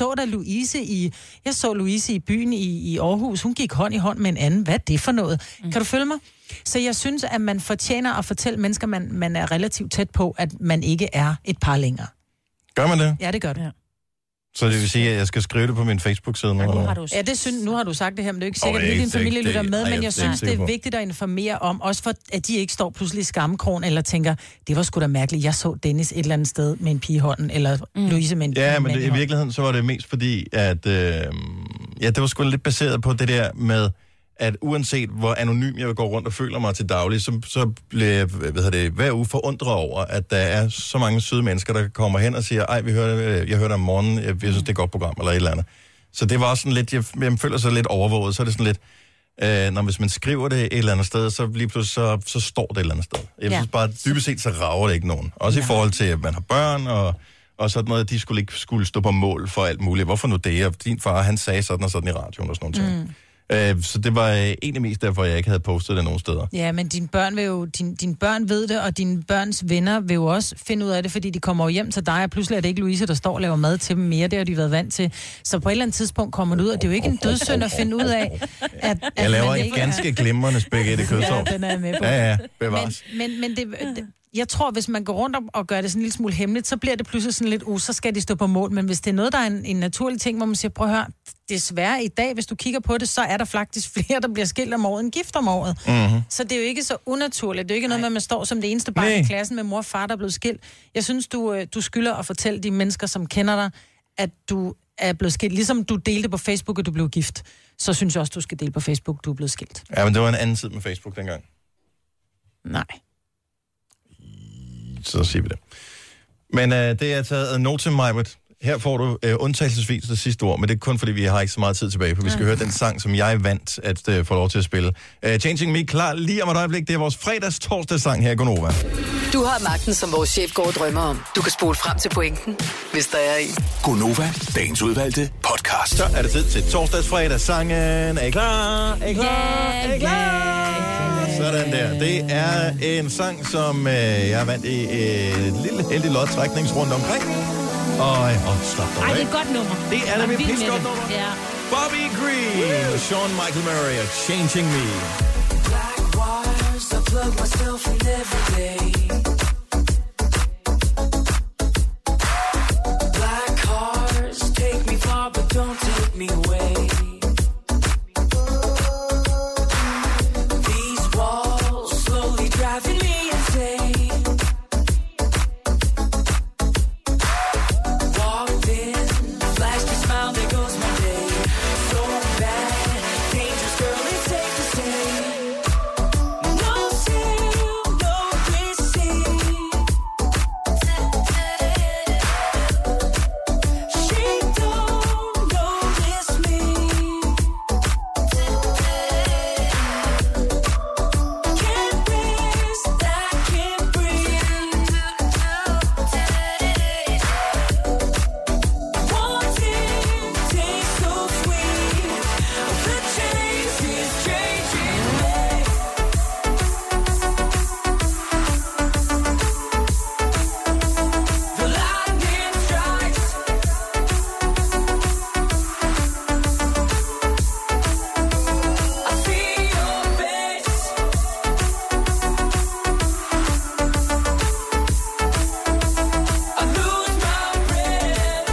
så Louise i byen i Aarhus, hun gik hånd i hånd med en anden. Hvad er det for noget? Kan du følge mig? Så jeg synes, at man fortjener at fortælle mennesker, man er relativt tæt på, at man ikke er et par længere. Gør man det? Ja, det gør det. Ja. Så det vil sige, at jeg skal skrive det på min Facebook-side nu? Nu har du sagt det her, men det er jo ikke sikkert, at hele din familie lytter med, men jeg synes, det er vigtigt at informere om, også for, at de ikke står pludselig i skammekrogen, eller tænker, det var sgu da mærkeligt, jeg så Dennis et eller andet sted med en pige i hånden, eller Louise med en pige. Ja, men i virkeligheden, så var det mest fordi, at det var sgu lidt baseret på det der med, at uanset hvor anonym jeg går rundt og føler mig til daglig, så bliver jeg hver uge forundret over, at der er så mange søde mennesker, der kommer hen og siger, ej, jeg hørte om morgenen, jeg synes, det er et godt program, eller et eller andet. Så det var også sådan lidt, jeg føler sig lidt overvåget, så er det sådan lidt, hvis man skriver det et eller andet sted, så lige pludselig så står det et eller andet sted. Jeg synes bare, dybest set, så rager det ikke nogen. Også i forhold til, at man har børn, og sådan noget, at de skulle stå på mål for alt muligt. Hvorfor nu det? Og din far, han sagde sådan og sådan i radioen og sådan noget ting. Så det var egentlig mest derfor, jeg ikke havde postet det nogen steder. Ja, men dine børn ved det, og dine børns venner vil jo også finde ud af det, fordi de kommer hjem til dig, og pludselig er det ikke Louise, der står og laver mad til dem mere. Det har de været vant til. Så på et eller andet tidspunkt kommer det ud, og det er jo ikke en dødssynd at finde ud af, at jeg laver en ganske glimrende spaghetti kødsovs. Ja, den er jeg med på. Ja, bevares. Men jeg tror, hvis man går rundt og gør det sådan en lille smule hemmeligt, så bliver det pludselig sådan lidt, så skal de stå på mål. Men hvis det er noget, der er en naturlig ting, hvor man siger, prøv at høre, desværre i dag, hvis du kigger på det, så er der faktisk flere, der bliver skilt om året end gift om året. Mm-hmm. Så det er jo ikke så unaturligt. Det er jo ikke noget med, at man står som det eneste barn i klassen med mor og far, der er blevet skilt. Jeg synes, du skylder at fortælle de mennesker, som kender dig, at du er blevet skilt. Ligesom du delte på Facebook, at du blev gift, så synes jeg også, du skal dele på Facebook, du er blevet skilt. Ja, men det var en anden tid med Facebook dengang. Nej. Så siger vi det. Men det er taget ad notem, Majbert. Her får du undtagelsesvis det sidste ord, men det er kun fordi, vi har ikke så meget tid tilbage, for vi skal høre den sang, som jeg vandt at få lov til at spille. Changing Me, klar lige om et øjeblik. Det er vores fredags-torsdagssang her i Gonova. Du har magten, som vores chef går og drømmer om. Du kan spole frem til pointen, hvis der er en. Gonova, dagens udvalgte podcast. Så er det tid til torsdagsfredagssangen. Er I klar? Er I klar? Er I klar? Sådan der. Det er en sang, som jeg vandt i et lille heldig lodtrækningsrunde omkring. Og slap dig af. Ej, det er et godt nummer. Det er nemlig et pissegodt nummer. Ja. Bobby Green og Sean Michael Murray og Changing Me. Black wires, I plug myself in every day. Black cars take me far, but don't take me away. These walls slowly driving me insane. Walked in, flashed a smile, there goes my day. So bad, dangerous girl, it's safe to say. No sin, no receipt. She don't notice me. Can't rest, I can't breathe. Wanting tastes so sweet. The chase is changing me. The lightning strikes. I see your face. I lose my breath.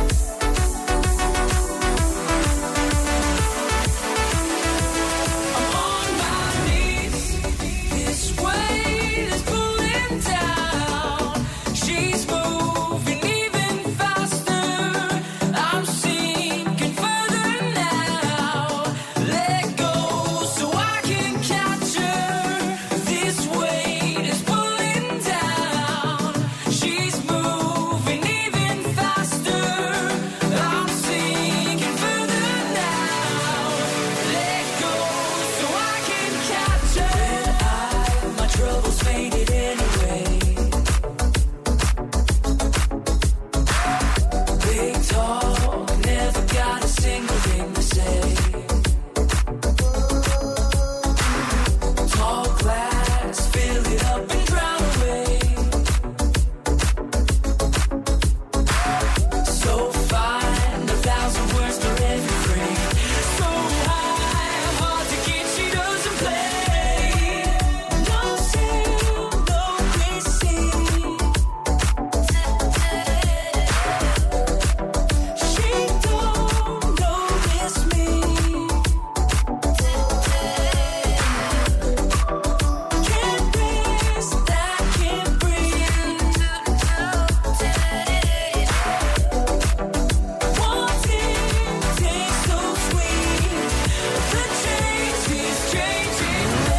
I'm on my knees. This weight is pulling down. She's moving even faster. I'm sinking further now. Let go so I can catch her. This weight is pulling down. She's moving even faster. I'm sinking further now. Let go so I can catch her. My troubles faded anyway. Big talk, never got a single thing to say. Tall glass, fill it up and drown away. So fine, 1,000 words for every frame. So high, hard to get, she doesn't play. No sale, no receipt. She don't notice me. Can't rest, I can't breathe. Wanting tastes so sweet. The chase is changing me.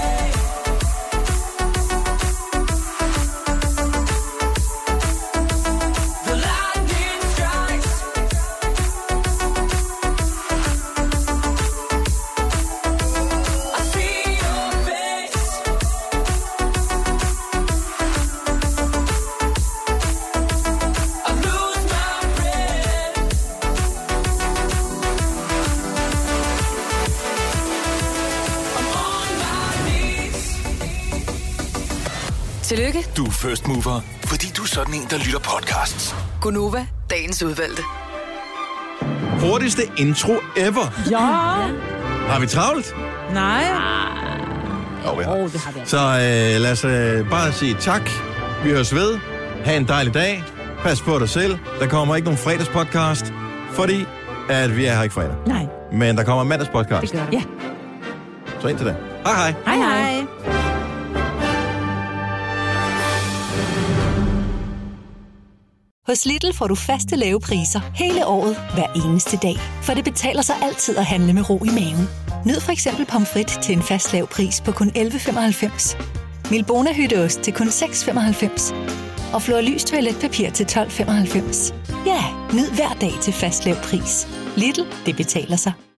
The lightning strikes. I see your face. I lose my breath. I'm on my knees. Tillykke, Du er first mover, fordi du er sådan en, der lytter podcasts. Gonova, dagens udvalgte. Hurtigste intro ever. Ja. Har vi travlt? Nej. Jo, vi har. Det har vi altså. Så lad os bare sige tak. Vi høres ved. Ha' en dejlig dag. Pas på dig selv. Der kommer ikke nogen fredagspodcast, fordi at vi er her ikke fredag. Nej. Men der kommer en mandagspodcast. Det gør det. Ja. Så indtil da. Hej hej. Hej hej. Hos Lidl får du faste lave priser hele året, hver eneste dag. For det betaler sig altid at handle med ro i maven. Nyd for eksempel pomfrit til en fast lav pris på kun 11,95. Milbona hytteost til kun 6,95. Og Flor Lys toiletpapir til 12,95. Ja, nyd hver dag til fast lav pris. Lidl, det betaler sig.